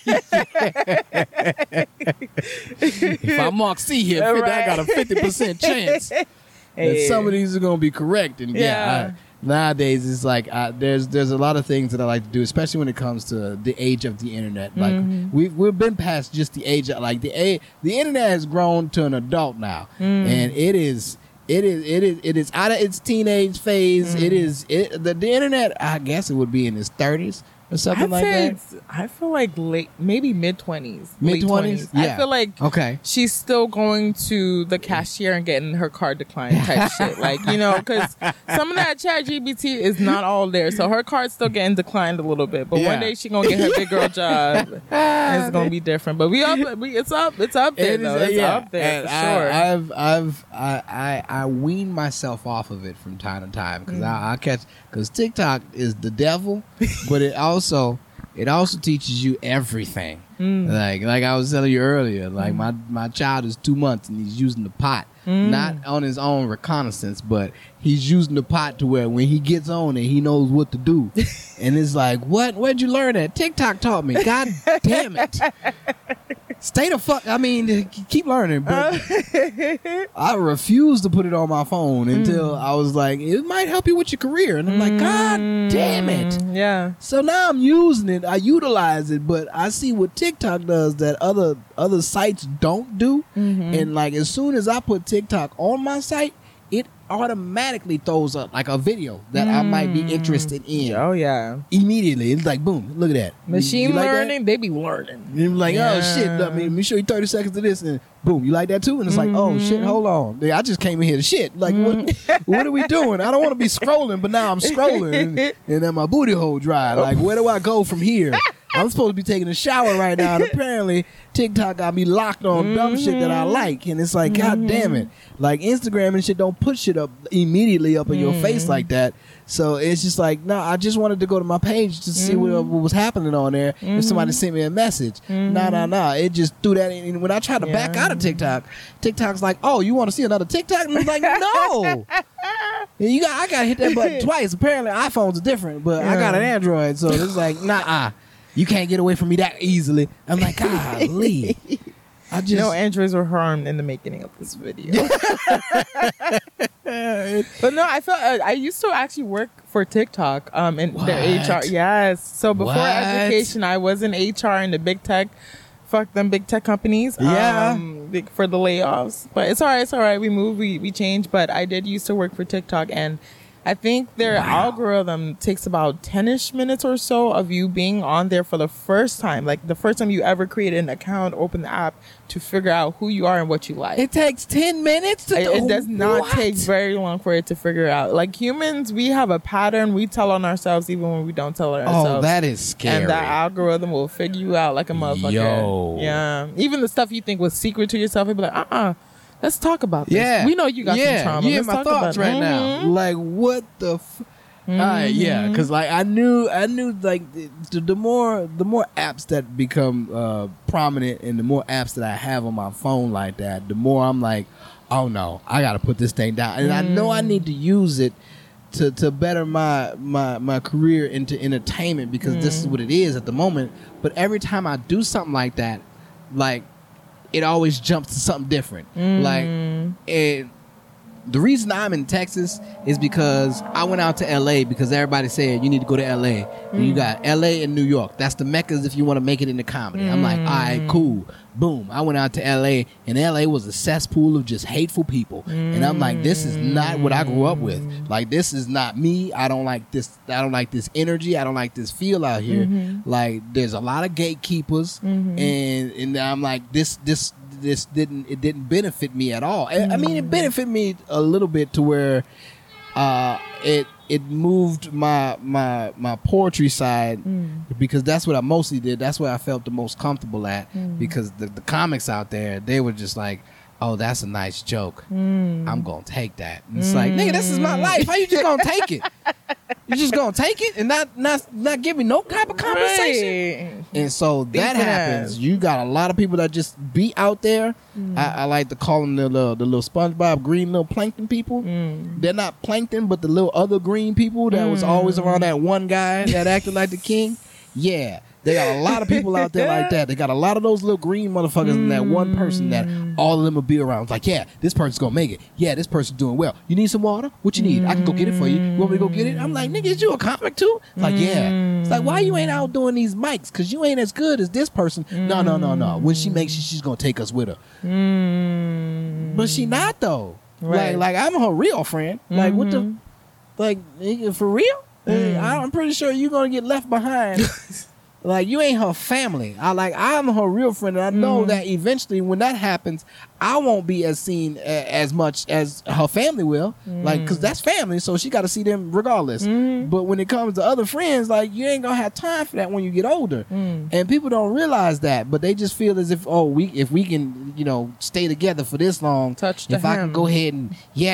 Speaker 2: If I mark C here, I got a 50% chance that some of these are going to be correct. And nowadays, it's like there's a lot of things that I like to do, especially when it comes to the age of the internet. Like we've been past just the age of, like the internet has grown to an adult now, and it is out of its teenage phase. The internet, I guess it would be in its 30s or something like that.
Speaker 1: I feel like maybe mid-20s.
Speaker 2: Mid-20s? Yeah.
Speaker 1: I feel like she's still going to the cashier and getting her card declined type shit. Like, because some of that ChatGPT is not all there. So her card's still getting declined a little bit. But one day she's going to get her big girl job. And it's going to be different. But it's up there, though. It's up there,
Speaker 2: and
Speaker 1: for sure.
Speaker 2: I wean myself off of it from time to time, because I catch, because TikTok is the devil, but it also teaches you everything. Like I was telling you earlier, like my child is 2 months and he's using the pot, not on his own reconnaissance, but he's using the pot to where when he gets on it, he knows what to do. And it's like, where'd you learn that? TikTok taught me. God damn it. Stay the fuck. I mean, keep learning, but I refused to put it on my phone until I was like, it might help you with your career. And I'm like, God damn it.
Speaker 1: Yeah.
Speaker 2: So now I'm using it. I utilize it, but I see what TikTok does that other sites don't do. And like, as soon as I put TikTok on my site, it automatically throws up like a video that I might be interested in.
Speaker 1: Oh yeah.
Speaker 2: Immediately. It's like, boom, look at that.
Speaker 1: Machine
Speaker 2: like
Speaker 1: learning, they be learning.
Speaker 2: And you're like, oh shit, let me show you 30 seconds of this, and boom, you like that too? And it's like, oh shit, hold on. I just came in here to shit. Like, what are we doing? I don't want to be scrolling, but now I'm scrolling and then my booty hole dry. Like, where do I go from here? I'm supposed to be taking a shower right now, and apparently TikTok got me locked on dumb shit that I like. And it's like, God damn it. Like, Instagram and shit don't put shit up immediately up in your face like that. So it's just like, no, I just wanted to go to my page to see what was happening on there. If somebody sent me a message. Nah. It just threw that in. And when I tried to back out of TikTok, TikTok's like, oh, you want to see another TikTok? And I'm like, no. I got to hit that button twice. Apparently, iPhones are different, but I got an Android. So it's like, nah. You can't get away from me that easily. I'm like, golly.
Speaker 1: No androids were harmed in the making of this video. But no, I felt I used to actually work for TikTok in their HR. Yes. So before education, I was in HR in the big tech. Fuck them big tech companies. For the layoffs. But it's all right. It's all right. We moved. We changed. But I did used to work for TikTok, and I think their algorithm takes about 10-ish minutes or so of you being on there for the first time. Like the first time you ever created an account, open the app to figure out who you are and what you like.
Speaker 2: It takes 10 minutes to
Speaker 1: It does not take very long for it to figure out. Like humans, we have a pattern we tell on ourselves even when we don't tell on ourselves.
Speaker 2: Oh, that is scary.
Speaker 1: And that algorithm will figure you out like a motherfucker.
Speaker 2: Yo.
Speaker 1: Yeah. Even the stuff you think was secret to yourself, it'll be like, let's talk about this.
Speaker 2: Yeah.
Speaker 1: We know you got some trauma.
Speaker 2: Yeah,
Speaker 1: let's
Speaker 2: my
Speaker 1: talk
Speaker 2: thoughts
Speaker 1: about
Speaker 2: right now. Like, what the yeah, because like I knew like the more apps that become prominent and the more apps that I have on my phone like that, the more I'm like, oh no, I gotta put this thing down. And I know I need to use it to better my career into entertainment because this is what it is at the moment. But every time I do something like that, like it always jumps to something different. Like, and the reason I'm in Texas is because I went out to LA because everybody said you need to go to LA. And you got LA and New York. That's the meccas if you want to make it into comedy. I'm like, all right, cool. Boom. I went out to LA and LA was a cesspool of just hateful people. And I'm like, this is not what I grew up with. Like, this is not me. I don't like this. I don't like this energy. I don't like this feel out here. Like, there's a lot of gatekeepers. And I'm like, this didn't benefit me at all. I mean, it benefited me a little bit to where it moved my poetry side because that's what I mostly did. That's where I felt the most comfortable at because the comics out there, they were just like, oh, that's a nice joke. I'm gonna take that. And it's like, nigga, this is my life. How you just gonna take it? You just gonna take it and not give me no type of compensation? Right. And so that happens. You got a lot of people that just be out there. I like to call them the little SpongeBob green little plankton people. They're not plankton, but the little other green people that was always around that one guy that acted like the king. Yeah. They got a lot of people out there like that. They got a lot of those little green motherfuckers and that one person that all of them will be around. It's like, yeah, this person's gonna make it. Yeah, this person's doing well. You need some water? What you need? I can go get it for you. You want me to go get it? I'm like, nigga, is you a comic too? It's like, yeah. It's like, why you ain't out doing these mics? Because you ain't as good as this person. No. When she makes it, she's gonna take us with her. But she not though. Right. Like I'm her real friend. Like what the, like nigga, for real? I'm pretty sure you're gonna get left behind. Like, you ain't her family. I'm her real friend, and I know that eventually when that happens, I won't be as seen as much as her family will. Like, because that's family, so she got to see them regardless. But when it comes to other friends, like, you ain't going to have time for that when you get older. And people don't realize that, but they just feel as if, if we can, stay together for this long, I can go ahead and,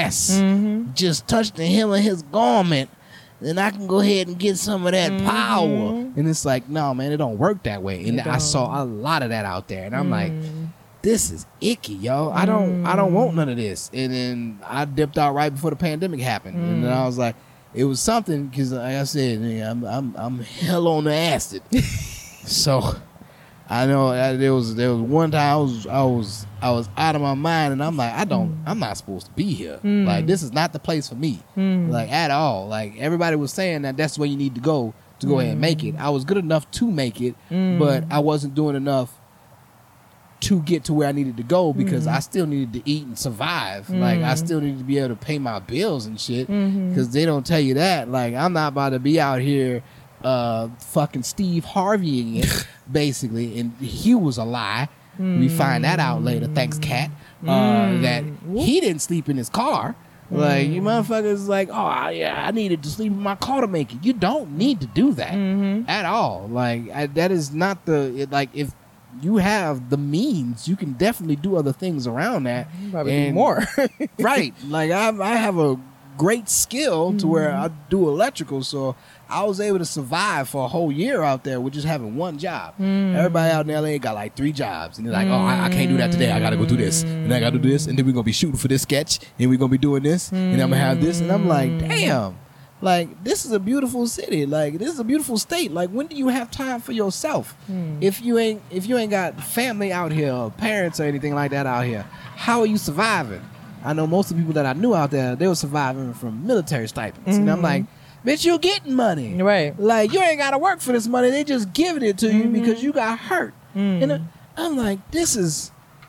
Speaker 2: just touch the hem of his garment, then I can go ahead and get some of that power. And it's like, no, man, it don't work that way. And I saw a lot of that out there. And I'm like, this is icky, yo. I don't want none of this. And then I dipped out right before the pandemic happened. And then I was like, it was something because, like I said, I'm hell on the acid. So I know there was one time I was out of my mind, and I'm like, I'm not supposed to be here. Like, this is not the place for me, like at all. Like, everybody was saying that that's where you need to go ahead and make it. I was good enough to make it, but I wasn't doing enough to get to where I needed to go because I still needed to eat and survive. Like, I still needed to be able to pay my bills and shit because they don't tell you that. Like, I'm not about to be out here fucking Steve Harveying it, basically, and he was a lie. We find that out later, thanks Cat, that he didn't sleep in his car. Like, you motherfuckers like, oh yeah, I needed to sleep in my car to make it. You don't need to do that at all. Like, that is not like, if you have the means, you can definitely do other things around that.
Speaker 1: Probably do more.
Speaker 2: Right. Like, I have a great skill to where I do electrical, so I was able to survive for a whole year out there with just having one job. Everybody out in LA got like 3 jobs, and they're like, oh, I can't do that today. I gotta go do this, and I gotta do this, and then we're gonna be shooting for this sketch, and we're gonna be doing this, and I'm gonna have this, and I'm like, damn, Like, this is a beautiful city. Like, this is a beautiful state. Like, when do you have time for yourself? If you ain't got family out here or parents or anything like that out here, how are you surviving? I know most of the people that I knew out there, they were surviving from military stipends. And I'm like, bitch, you getting money.
Speaker 1: Right.
Speaker 2: Like, you ain't got to work for this money. They just giving it to you because you got hurt. And I'm like, this is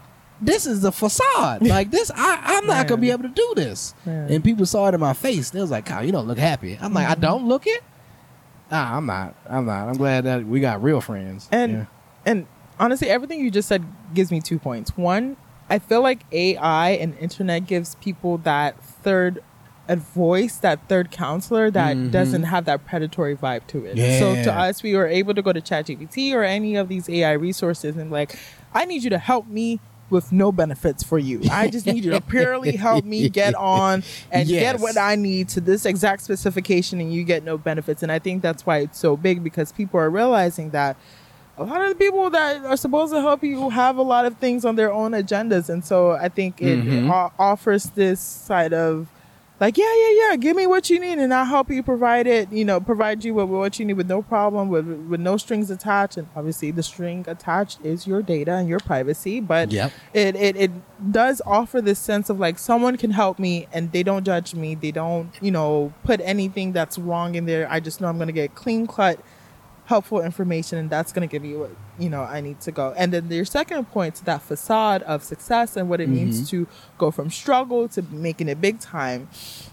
Speaker 2: the facade. Like, this, I'm not going to be able to do this. And people saw it in my face. They was like, Kyle, you don't look happy. I'm like, I don't look it? Nah, I'm not. I'm glad that we got real friends.
Speaker 1: And honestly, everything you just said gives me 2 points. One, I feel like AI and internet gives people that third voice, that third counselor that doesn't have that predatory vibe to it.
Speaker 2: Yeah.
Speaker 1: So to us, we were able to go to ChatGPT or any of these AI resources and like, I need you to help me with no benefits for you. I just need you to purely help me get on and get what I need to this exact specification, and you get no benefits. And I think that's why it's so big, because people are realizing that a lot of the people that are supposed to help you have a lot of things on their own agendas. And so I think it offers this side of like, yeah, give me what you need and I'll help you provide it, provide you with what you need with no problem, with no strings attached. And obviously the string attached is your data and your privacy, but it does offer this sense of like, someone can help me and they don't judge me. They don't, put anything that's wrong in there. I just know I'm going to get clean cut, helpful information, and that's going to give you what I need to go. And then your second point, to that facade of success and what it means to go from struggle to making it big time.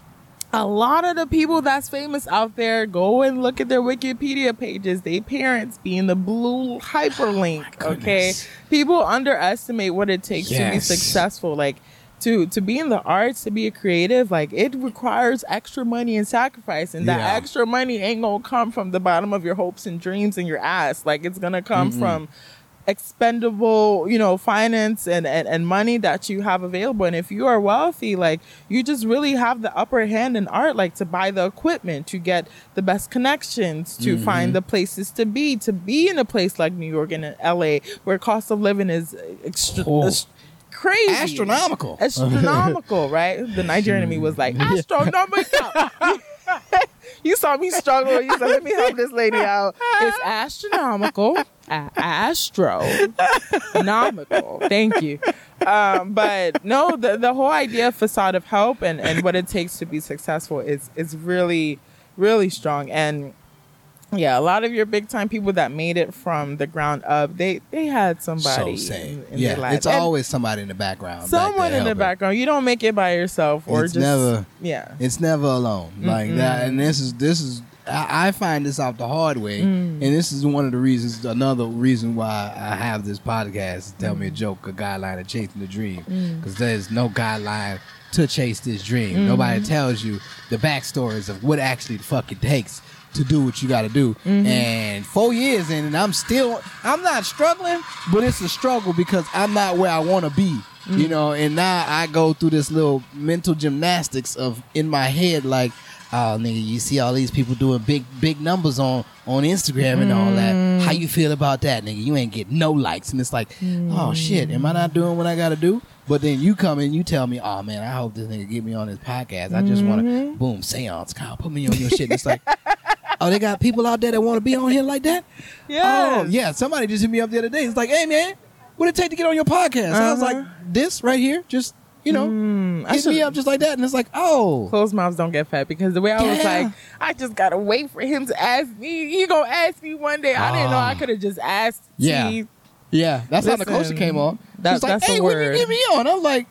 Speaker 1: A lot of the people that's famous out there, go and look at their Wikipedia pages. They parents being the blue hyperlink. Okay, people underestimate what it takes to be successful. Like, to be in the arts, to be a creative, like, it requires extra money and sacrifice, and that extra money ain't gonna come from the bottom of your hopes and dreams and your ass. Like, it's gonna come from expendable, finance and money that you have available. And if you are wealthy, like, you just really have the upper hand in art, like, to buy the equipment, to get the best connections, to find the places to be in a place like New York and LA, where cost of living is crazy, astronomical, right? The Nigerian in me was like, astronomical. You saw me struggle. You said, let me help this lady out. It's astronomical. Astronomical. Thank you. But no, the whole idea of facade of help and what it takes to be successful is really, really strong. And yeah, a lot of your big time people that made it from the ground up, they had somebody in their life.
Speaker 2: It's always somebody in the background.
Speaker 1: Someone in the background. You don't make it by yourself, or
Speaker 2: it's never alone like that. And this is I find this out the hard way, and this is another reason why I have this podcast. Tell me a joke, a guideline of chasing the dream, because there's no guideline to chase this dream. Nobody tells you the backstories of what actually the fuck it takes to do what you got to do. And 4 years in, and I'm not struggling, but it's a struggle because I'm not where I want to be, and now I go through this little mental gymnastics of in my head, like, oh, nigga, you see all these people doing big numbers on Instagram and all that. How you feel about that, nigga? You ain't getting no likes. And it's like, oh shit, am I not doing what I got to do? But then you come in, you tell me, oh man, I hope this nigga get me on his podcast. I just want to, boom, seance, Kyle, put me on your shit. And it's like, oh, they got people out there that want to be on here like that?
Speaker 1: Yeah.
Speaker 2: Oh, yeah. Somebody just hit me up the other day. It's like, hey, man, what it take to get on your podcast? I was like, this right here, just, hit me up just like that. And it's like, oh.
Speaker 1: Closed mouths don't get fed, because the way I was like, I just got to wait for him to ask me. He going to ask me one day. I didn't know I could have just asked.
Speaker 2: Yeah. Yeah. That's how the culture came on.
Speaker 1: That's
Speaker 2: like, hey, when you get me on? I'm like,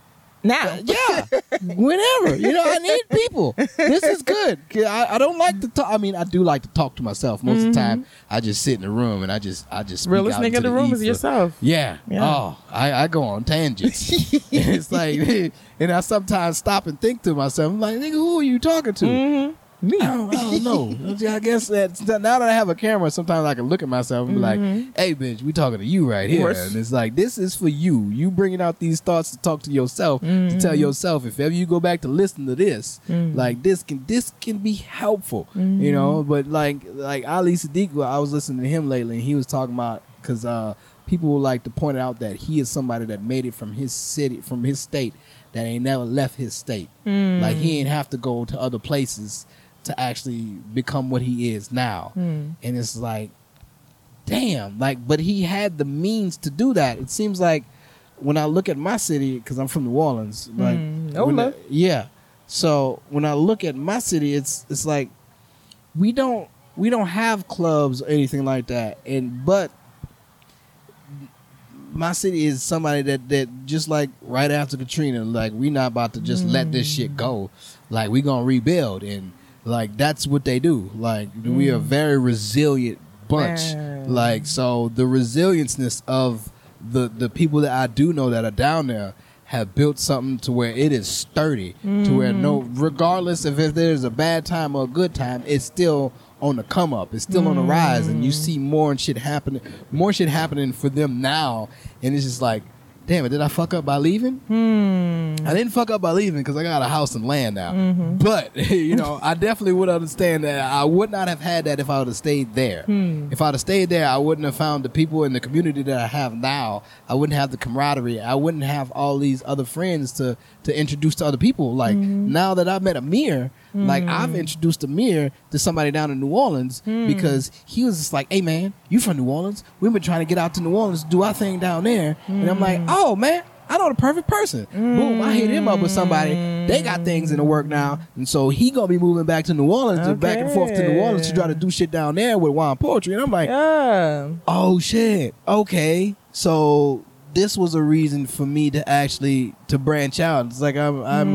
Speaker 1: now.
Speaker 2: Yeah. Whenever. I need people. This is good. I don't like to talk. I mean, I do like to talk to myself. Most of the time, I just sit in the room and I just speak
Speaker 1: realest
Speaker 2: out
Speaker 1: nigga in the room is yourself.
Speaker 2: Yeah. Oh, I go on tangents. It's like, and I sometimes stop and think to myself, I'm like, nigga, who are you talking to? Me. I don't know. I guess that now that I have a camera, sometimes I can look at myself and be like, hey, bitch, we talking to you right here. And it's like, this is for you. You bringing out these thoughts to talk to yourself, to tell yourself, if ever you go back to listen to this, like, this can be helpful, But like Ali Sadiq, I was listening to him lately, and he was talking about, because people would like to point out that he is somebody that made it from his city, from his state, that ain't never left his state. Like, he ain't have to go to other places to actually become what he is now. And it's like, damn, like, but he had the means to do that. It seems like when I look at my city, because I'm from New Orleans, like, yeah. So when I look at my city, it's like we don't have clubs or anything like that, but my city is somebody that just like right after Katrina, like we not about to just let this shit go. Like we gonna rebuild, and like that's what they do. Like we are a very resilient bunch. Like so the resilienceness of the people that I do know that are down there have built something to where it is sturdy, to where regardless if there's a bad time or a good time, it's still on the come up. It's still on the rise, and you see more shit happening for them now, and it's just like, damn it, did I fuck up by leaving? I didn't fuck up by leaving because I got a house and land now. But, you know, I definitely would understand that I would not have had that if I would have stayed there. If I would have stayed there, I wouldn't have found the people in the community that I have now. I wouldn't have the camaraderie. I wouldn't have all these other friends to introduce to other people. Like, now that I've met Amir, like, I've introduced Amir to somebody down in New Orleans because he was just like, hey, man, you from New Orleans? We've been trying to get out to New Orleans, do our thing down there. And I'm like, oh, man, I know the perfect person. Boom, I hit him up with somebody. They got things in the work now. And so he going to be moving back to New Orleans, back and forth to New Orleans to try to do shit down there with Wine Poetry. And I'm like, oh, shit. Okay. So this was a reason for me to actually to branch out. It's like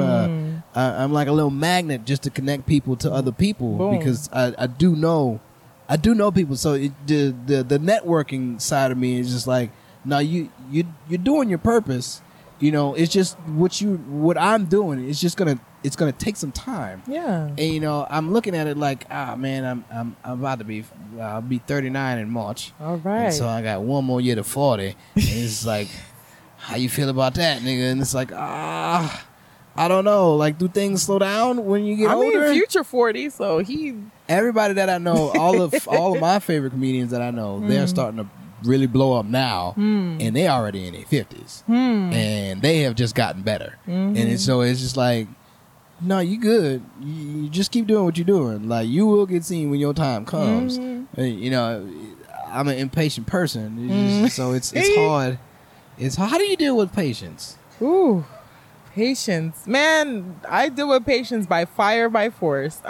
Speaker 2: I'm like a little magnet just to connect people to other people. Because I do know people. So the networking side of me is just like, no, you're doing your purpose. You know, it's just what I'm doing. It's gonna take some time. Yeah. And you know, I'm looking at it like, man, I'm about to be, I'll be 39 in March. All right. And so I got one more year to 40. And it's like, how you feel about that, nigga? And it's like, I don't know. Like, do things slow down when you get older?
Speaker 1: I mean, Future 40, so
Speaker 2: everybody that I know, all of my favorite comedians that I know, they're starting to really blow up now, and they already in their 50s, and they have just gotten better. And so it's just like, no, you good. You just keep doing what you're doing. Like, you will get seen when your time comes. You know, I'm an impatient person, so it's hard. It's hard. How do you deal with patience?
Speaker 1: Ooh, patience, man. I deal with patience by fire, by force.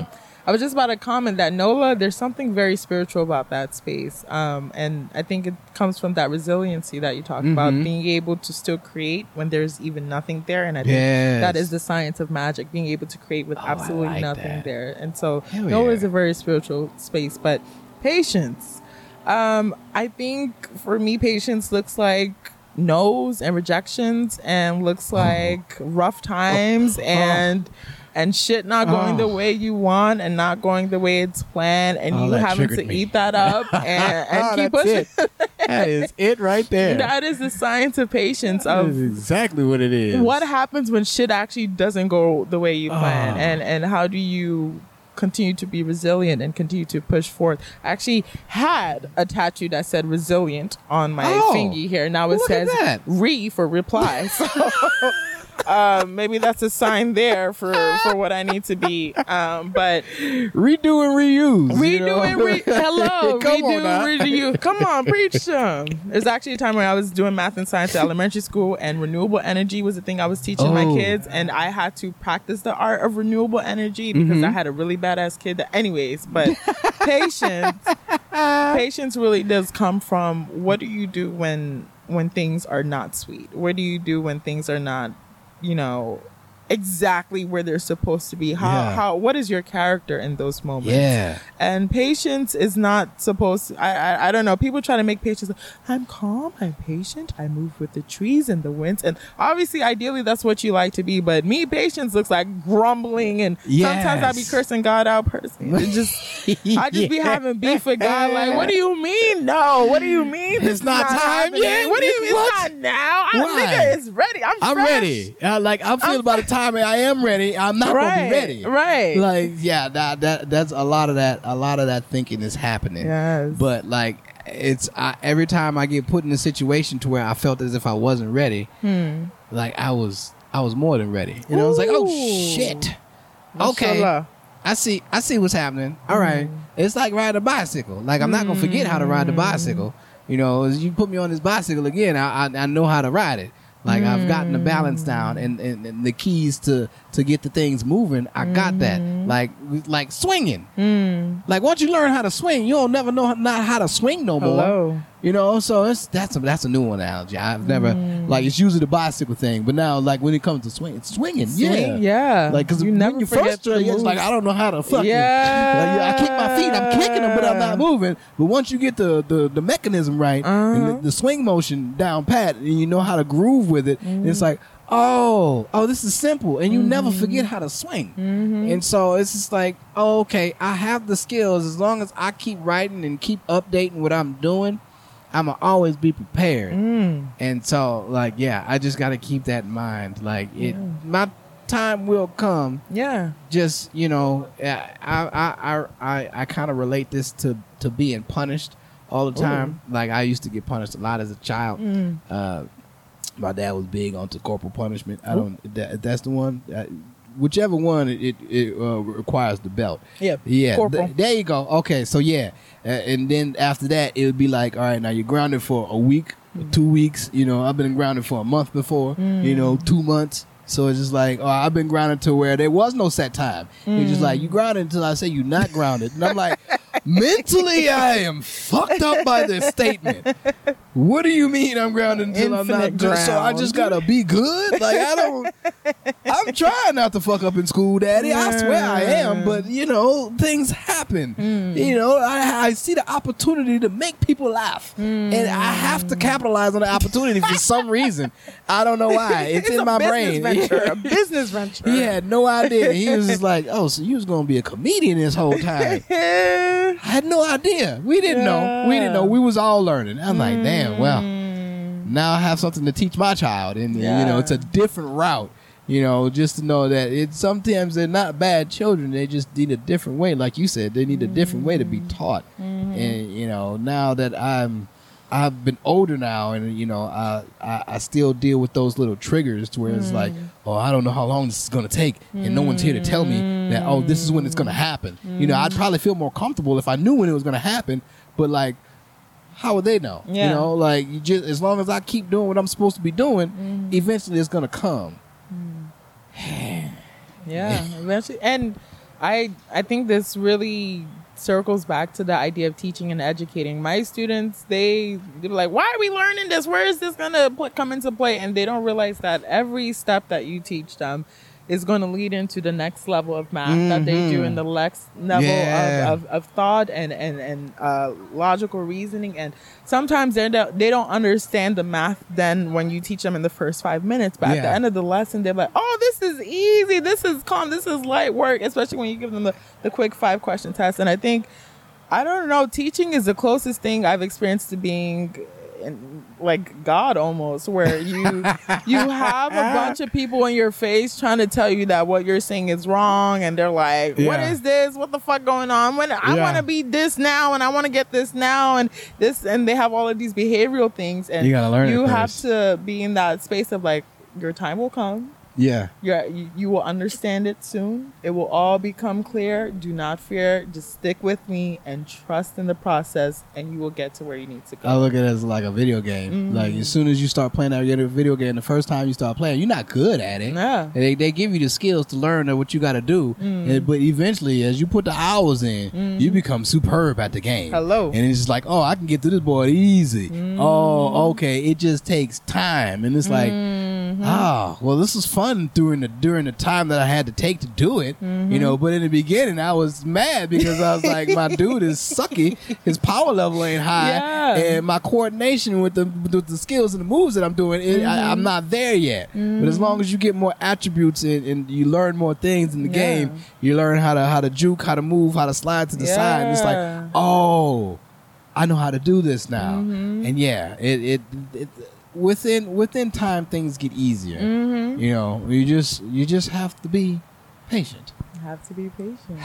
Speaker 1: I was just about to comment that NOLA, there's something very spiritual about that space. And I think it comes from that resiliency that you talked about, being able to still create when there's even nothing there. And I think that is the science of magic, being able to create with absolutely nothing there. And so NOLA is a very spiritual space. But patience, I think for me, patience looks like no's and rejections, and looks like rough times and shit not going the way you want and not going the way it's planned, and you having to eat that up and keep pushing.
Speaker 2: That is it right there.
Speaker 1: That is the science of patience.
Speaker 2: That is exactly what it is.
Speaker 1: What happens when shit actually doesn't go the way you plan, and how do you continue to be resilient and continue to push forth? I actually had a tattoo that said resilient on my fingy here. Now it says re for reply. So maybe that's a sign there for what I need to be. But
Speaker 2: redo and reuse.
Speaker 1: Hello. Redo. Come on, preach. There's actually a time where I was doing math and science at elementary school, and renewable energy was the thing I was teaching my kids, and I had to practice the art of renewable energy because I had a really badass kid. Anyways, but patience really does come from, what do you do when things are not sweet? What do you do when things are not, you know, exactly where they're supposed to be? What is your character in those moments? And patience is not supposed to, I don't know, people try to make patience, I'm calm, I'm patient, I move with the trees and the winds, and obviously ideally that's what you like to be, but me, patience looks like grumbling, and sometimes I be cursing God out personally. I just be having beef with God, like, what do you mean? No, what do you mean
Speaker 2: it's not time yet?
Speaker 1: What do you mean it's not now? Nigga, it's ready. I'm
Speaker 2: ready. I'm feeling by the time I am ready, I'm not gonna be ready.
Speaker 1: Right.
Speaker 2: Like, that's a lot of that thinking is happening.
Speaker 1: Yes.
Speaker 2: But like, it's every time I get put in a situation to where I felt as if I wasn't ready, like I was more than ready. And I was like, oh shit. Okay. I see what's happening. All right. It's like riding a bicycle. Like, I'm not going to forget how to ride the bicycle. You know, as you put me on this bicycle again, I know how to ride it. Like, I've gotten the balance down and the keys to get the things moving. I got that. Like swinging. Like, once you learn how to swing, you'll never know not how to swing no more.
Speaker 1: Hello.
Speaker 2: You know, so that's a new analogy. I've never, like, it's usually the bicycle thing, but now, like, when it comes to swinging,
Speaker 1: Yeah.
Speaker 2: Like, because
Speaker 1: you
Speaker 2: when
Speaker 1: never
Speaker 2: you first try, it's like, I don't know how to fucking.
Speaker 1: Yeah.
Speaker 2: I kick my feet, I'm kicking them, but I'm not moving. But once you get the mechanism right and the swing motion down pat, and you know how to groove with it, it's like, oh, this is simple, and you never forget how to swing. And so it's just like, oh, okay, I have the skills. As long as I keep writing and keep updating what I'm doing, I'm gonna always be prepared. And so, like, yeah, I just got to keep that in mind. Like, my time will come.
Speaker 1: Yeah.
Speaker 2: Just, you know, I kind of relate this to being punished all the time. Like, I used to get punished a lot as a child. My dad was big onto corporal punishment. I don't. That's the one. Whichever one, it requires the belt.
Speaker 1: Yeah.
Speaker 2: There you go. Okay, so yeah, and then after that, it would be like, all right, now you're grounded for a week, 2 weeks. You know, I've been grounded for a month before. You know, 2 months. So it's just like, oh, I've been grounded to where there was no set time. It's just like, you grounded until I say you're not grounded. And I'm like, mentally, I am fucked up by this statement. What do you mean I'm grounded until I'm not good? So I just got to be good? Like, I'm trying not to fuck up in school, Daddy. I swear I am. But, you know, things happen. You know, I see the opportunity to make people laugh. And I have to capitalize on the opportunity for some reason. I don't know why. It's in my brain.
Speaker 1: A business venture.
Speaker 2: He had no idea. He was just like, oh, so you was going to be a comedian this whole time. I had no idea. We didn't know. We was all learning. I'm like, damn, well, now I have something to teach my child. And, you know, it's a different route. You know, just to know that sometimes they're not bad children. They just need a different way. Like you said, they need a different way to be taught. And, you know, now that I've been older now, and, you know, I still deal with those little triggers to where it's like, oh, I don't know how long this is going to take, and no one's here to tell me that, oh, this is when it's going to happen. You know, I'd probably feel more comfortable if I knew when it was going to happen, but, like, how would they know? You know, like, as long as I keep doing what I'm supposed to be doing, eventually it's going to come.
Speaker 1: Eventually. And I think this really circles back to the idea of teaching and educating. My students, they're like, why are we learning this? Where is this going to come into play? And they don't realize that every step that you teach them is going to lead into the next level of math that they do in the next level of thought and logical reasoning. And sometimes they don't understand the math then when you teach them in the first 5 minutes. But at the end of the lesson, they're like, oh, this is easy. This is calm. This is light work, especially when you give them the quick 5-question test. And I think, I don't know, teaching is the closest thing I've experienced to being like God almost, where you have a bunch of people in your face trying to tell you that what you're saying is wrong, and they're like, what is this? What the fuck going on? When I want to be this now, and I want to get this now, and this, and they have all of these behavioral things, and
Speaker 2: you gotta learn
Speaker 1: you have to be in that space of like, your time will come. You will understand it soon. It will all become clear. Do not fear. Just stick with me and trust in the process, and you will get to where you need to go.
Speaker 2: I look at it as like a video game. Like, as soon as you start playing that video game, the first time you start playing, you're not good at it. They give you the skills to learn what you got to do. But eventually, as you put the hours in, you become superb at the game. And it's just like, oh, I can get through this board easy. Oh, okay. It just takes time. And it's like, well, this is fun during the time that I had to take to do it, you know. But in the beginning, I was mad because I was like, my dude is sucky. His power level ain't high, and my coordination with the skills and the moves that I'm doing, I'm not there yet. But as long as you get more attributes and you learn more things in the game, you learn how to juke, how to move, how to slide to the side. And it's like, oh, I know how to do this now. And it within time, things get easier. You know, you just have to be patient.
Speaker 1: Have to be patient.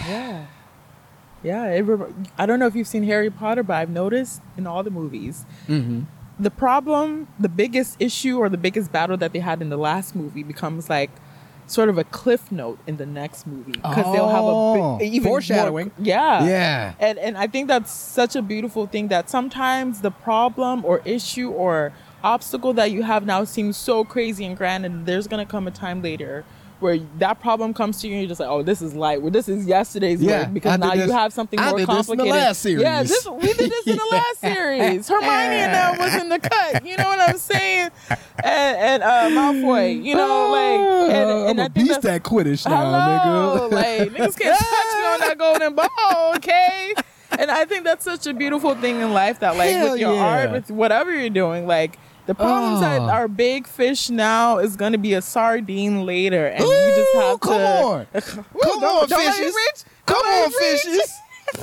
Speaker 1: I don't know if you've seen Harry Potter, but I've noticed in all the movies, the biggest issue or the biggest battle that they had in the last movie becomes like sort of a cliff note in the next movie because they'll have a big, even
Speaker 2: foreshadowing.
Speaker 1: Yeah. And I think that's such a beautiful thing that sometimes the problem or issue or obstacle that you have now seems so crazy and grand, and there's going to come a time later where that problem comes to you and you're just like, oh, this is light. Well, this is yesterday's work because now you have something more complicated.
Speaker 2: This in the last series.
Speaker 1: Yeah, we did this in the last series. Hermione and that was in the cut. You know what I'm saying? And Malfoy, you know, and
Speaker 2: I'm
Speaker 1: I
Speaker 2: a
Speaker 1: think
Speaker 2: beast at Quidditch now,
Speaker 1: hello,
Speaker 2: nigga.
Speaker 1: like niggas can't touch me on that golden ball, okay? And I think that's such a beautiful thing in life that, like,
Speaker 2: Hell
Speaker 1: with your art, with whatever you're doing, like, the problems that are big fish now is going to be a sardine later, and you just have
Speaker 2: come
Speaker 1: to.
Speaker 2: on, come on, fishes, come on, fishes.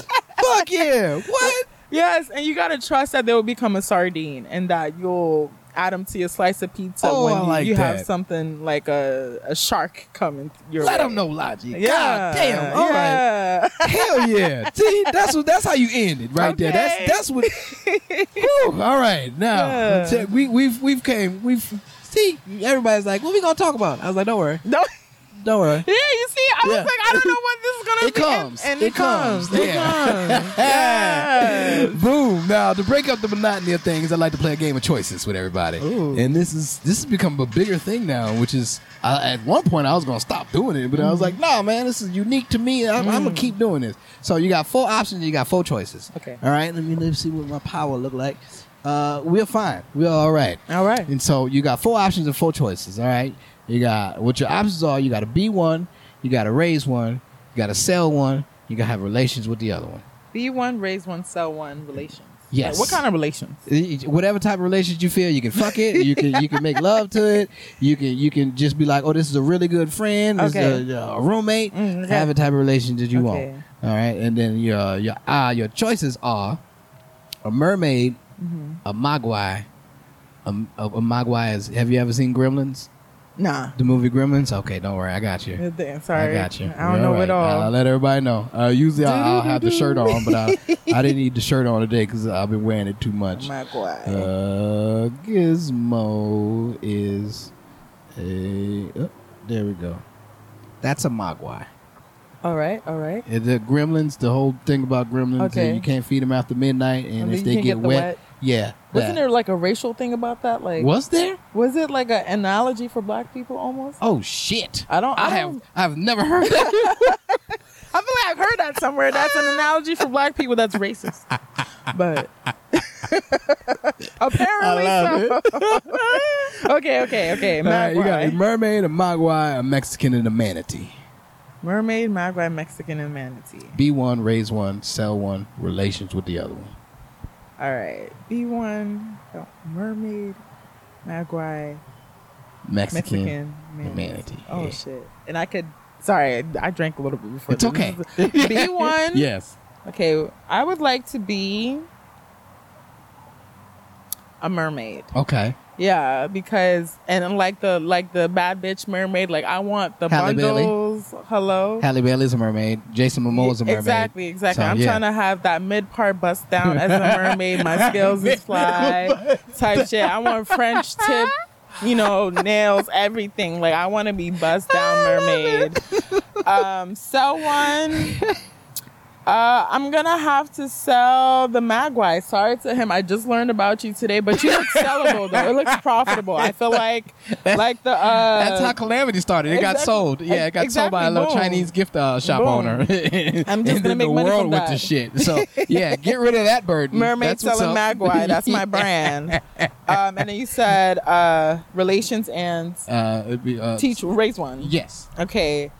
Speaker 2: Fuck yeah! What?
Speaker 1: Yes, and you got to trust that they will become a sardine, and that you'll add them to your slice of pizza when you have something like a shark coming your way.
Speaker 2: Let them know logic.
Speaker 1: Yeah.
Speaker 2: God damn. All right. Hell yeah. See, that's how you end it right there. That's what. Whew, all right. Now we've see, everybody's like, what we gonna talk about? I was like, don't worry. Don't worry.
Speaker 1: Yeah, you see, I was like, I don't know what this is gonna be.
Speaker 2: It comes.
Speaker 1: Yeah. Yeah.
Speaker 2: Boom. Now, to break up the monotony of things, I like to play a game of choices with everybody.
Speaker 1: Ooh.
Speaker 2: And this has become a bigger thing now, which is at one point I was gonna stop doing it, but I was like, nah, man, this is unique to me. I'm gonna keep doing this. So you got 4 options. You got 4 choices.
Speaker 1: Okay.
Speaker 2: All right. Let's see what my power look like. We're fine. We're all right.
Speaker 1: All right.
Speaker 2: And so you got 4 options and 4 choices. All right. You got what your options are. You got to be one. You got to raise one. You got to sell one. You got to have relations with the other one.
Speaker 1: Be one, raise one, sell one. Relations.
Speaker 2: Yes.
Speaker 1: Like, what kind of relations?
Speaker 2: Whatever type of relations you feel, you can fuck it. You can make love to it. You can just be like, oh, this is a really good friend. This is a roommate. Have a type of relation that you want. All right. And then your choices are a mermaid, a mogwai. A mogwai is. Have you ever seen Gremlins?
Speaker 1: Nah.
Speaker 2: The movie Gremlins? Okay, don't worry. I got you.
Speaker 1: Sorry.
Speaker 2: I got you.
Speaker 1: I don't know it all.
Speaker 2: I'll let everybody know. Usually I'll have the shirt on, but I didn't need the shirt on today because I've been wearing it too much. Gizmo is a... there we go. That's a mogwai.
Speaker 1: All right.
Speaker 2: The Gremlins, the whole thing about Gremlins, you can't feed them after midnight, and if they get wet. Yeah.
Speaker 1: Wasn't there like a racial thing about that? Like,
Speaker 2: was there?
Speaker 1: Was it like an analogy for black people almost?
Speaker 2: Oh shit!
Speaker 1: I've
Speaker 2: never heard that.
Speaker 1: I feel like I've heard that somewhere. That's an analogy for black people. That's racist. But apparently so. Okay.
Speaker 2: You got a mermaid, a mogwai, a Mexican, and a manatee.
Speaker 1: Mermaid, mogwai, Mexican, and manatee.
Speaker 2: Be one, raise one, sell one, relations with the other one.
Speaker 1: All right. B1, mermaid, mogwai,
Speaker 2: Mexican manatee.
Speaker 1: Oh,
Speaker 2: yeah.
Speaker 1: shit. And sorry, I drank a little bit before.
Speaker 2: It's okay.
Speaker 1: B1.
Speaker 2: Yes.
Speaker 1: Okay, I would like to be a mermaid.
Speaker 2: Okay.
Speaker 1: Yeah, because like the bad bitch mermaid, like I want the
Speaker 2: Halle
Speaker 1: bundles.
Speaker 2: Bailey.
Speaker 1: Hello.
Speaker 2: Halle Bailey's a mermaid. Jason Momoa's a mermaid.
Speaker 1: Exactly.
Speaker 2: So,
Speaker 1: I'm trying to have that mid part bust down as a mermaid. My scales is fly type shit. I want French tip, nails, everything. Like I want to be bust down mermaid. Sell one. I'm gonna have to sell the mogwai. Sorry to him. I just learned about you today, but you look sellable though. It looks profitable. I feel like the.
Speaker 2: That's how Calamity started. It got sold. Yeah, it got sold by a little Chinese gift shop owner.
Speaker 1: I'm just gonna make money from that.
Speaker 2: The shit. So yeah, get rid of that burden.
Speaker 1: Mermaid selling mogwai. That's my brand. And then you said relations and
Speaker 2: it'd be,
Speaker 1: raise one.
Speaker 2: Yes.
Speaker 1: Okay,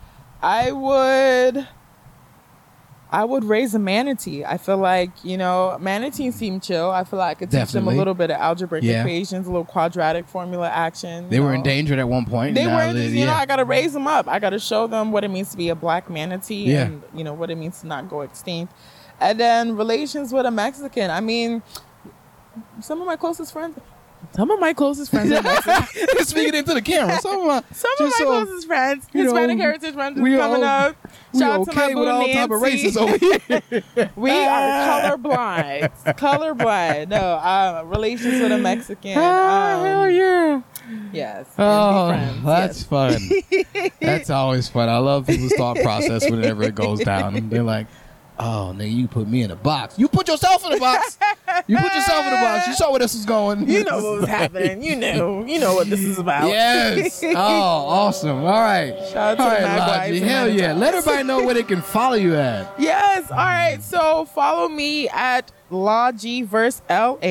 Speaker 1: I would raise a manatee. I feel like, manatees seem chill. I feel like I could teach them a little bit of algebraic equations, a little quadratic formula action.
Speaker 2: They were endangered at one point.
Speaker 1: I got to raise them up. I got to show them what it means to be a black manatee and, what it means to not go extinct. And then relations with a Mexican. I mean, some of my closest friends are Mexican.
Speaker 2: Speaking into the camera. Some of my
Speaker 1: closest friends, Hispanic Heritage Month is coming up. Shout out to my boo
Speaker 2: with all
Speaker 1: Nancy.
Speaker 2: type of races over here.
Speaker 1: We are colorblind. No, relations with a Mexican.
Speaker 2: Hell yeah.
Speaker 1: Yes.
Speaker 2: Oh,
Speaker 1: And be friends.
Speaker 2: that's fun. That's always fun. I love people's thought process whenever it goes down. And they're like, oh, nigga, you put me in a box. You put yourself in a box. You put yourself in a box. You saw where this was going.
Speaker 1: You know what was happening. You know what this is about.
Speaker 2: Yes. Oh, awesome. All right.
Speaker 1: Shout out
Speaker 2: All
Speaker 1: to
Speaker 2: right,
Speaker 1: the Magpies
Speaker 2: Logi.
Speaker 1: and
Speaker 2: Hell yeah.
Speaker 1: Manitoba.
Speaker 2: Let everybody know where they can follow you at.
Speaker 1: Yes. All right. So follow me at Logiverse,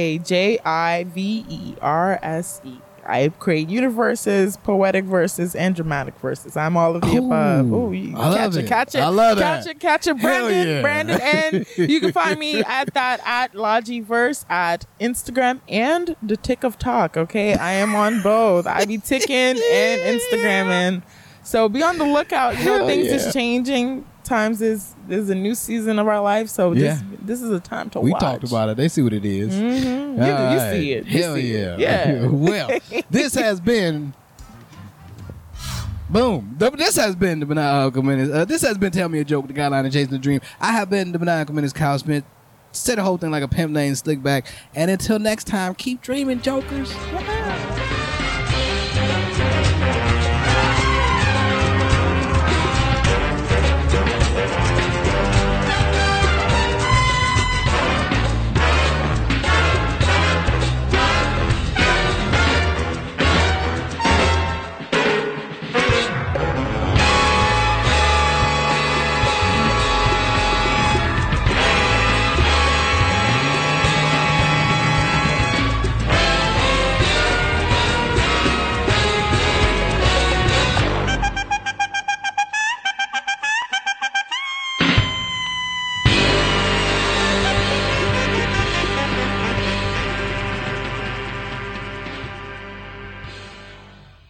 Speaker 1: LAJIVERSE. I create universes, poetic verses, and dramatic verses. I'm all of the above. Ooh, you
Speaker 2: I love it.
Speaker 1: catch it.
Speaker 2: I love that.
Speaker 1: Catch it, Brandon.
Speaker 2: yeah.
Speaker 1: Brandon. And you can find me at Logiverse at Instagram and the Tick of Talk. Okay, I am on both. I be ticking and Instagramming. So be on the lookout. You know,
Speaker 2: Hell
Speaker 1: things
Speaker 2: yeah.
Speaker 1: is changing. Times is a new season of our life. So
Speaker 2: Yeah.
Speaker 1: this is a time to
Speaker 2: We
Speaker 1: watch.
Speaker 2: talked about it. They see what it is.
Speaker 1: Mm-hmm.
Speaker 2: All
Speaker 1: You
Speaker 2: right.
Speaker 1: see it. You
Speaker 2: Hell
Speaker 1: see
Speaker 2: yeah.
Speaker 1: it. Yeah.
Speaker 2: Well, this has been. Boom. This has been the Maniacal Menace. This has been Tell Me a Joke, the guideline of Chasing the Dream. I have been the Maniacal Menace, Kyle Smith. Said the whole thing like a pimp named Slickback. And until next time, keep dreaming, jokers.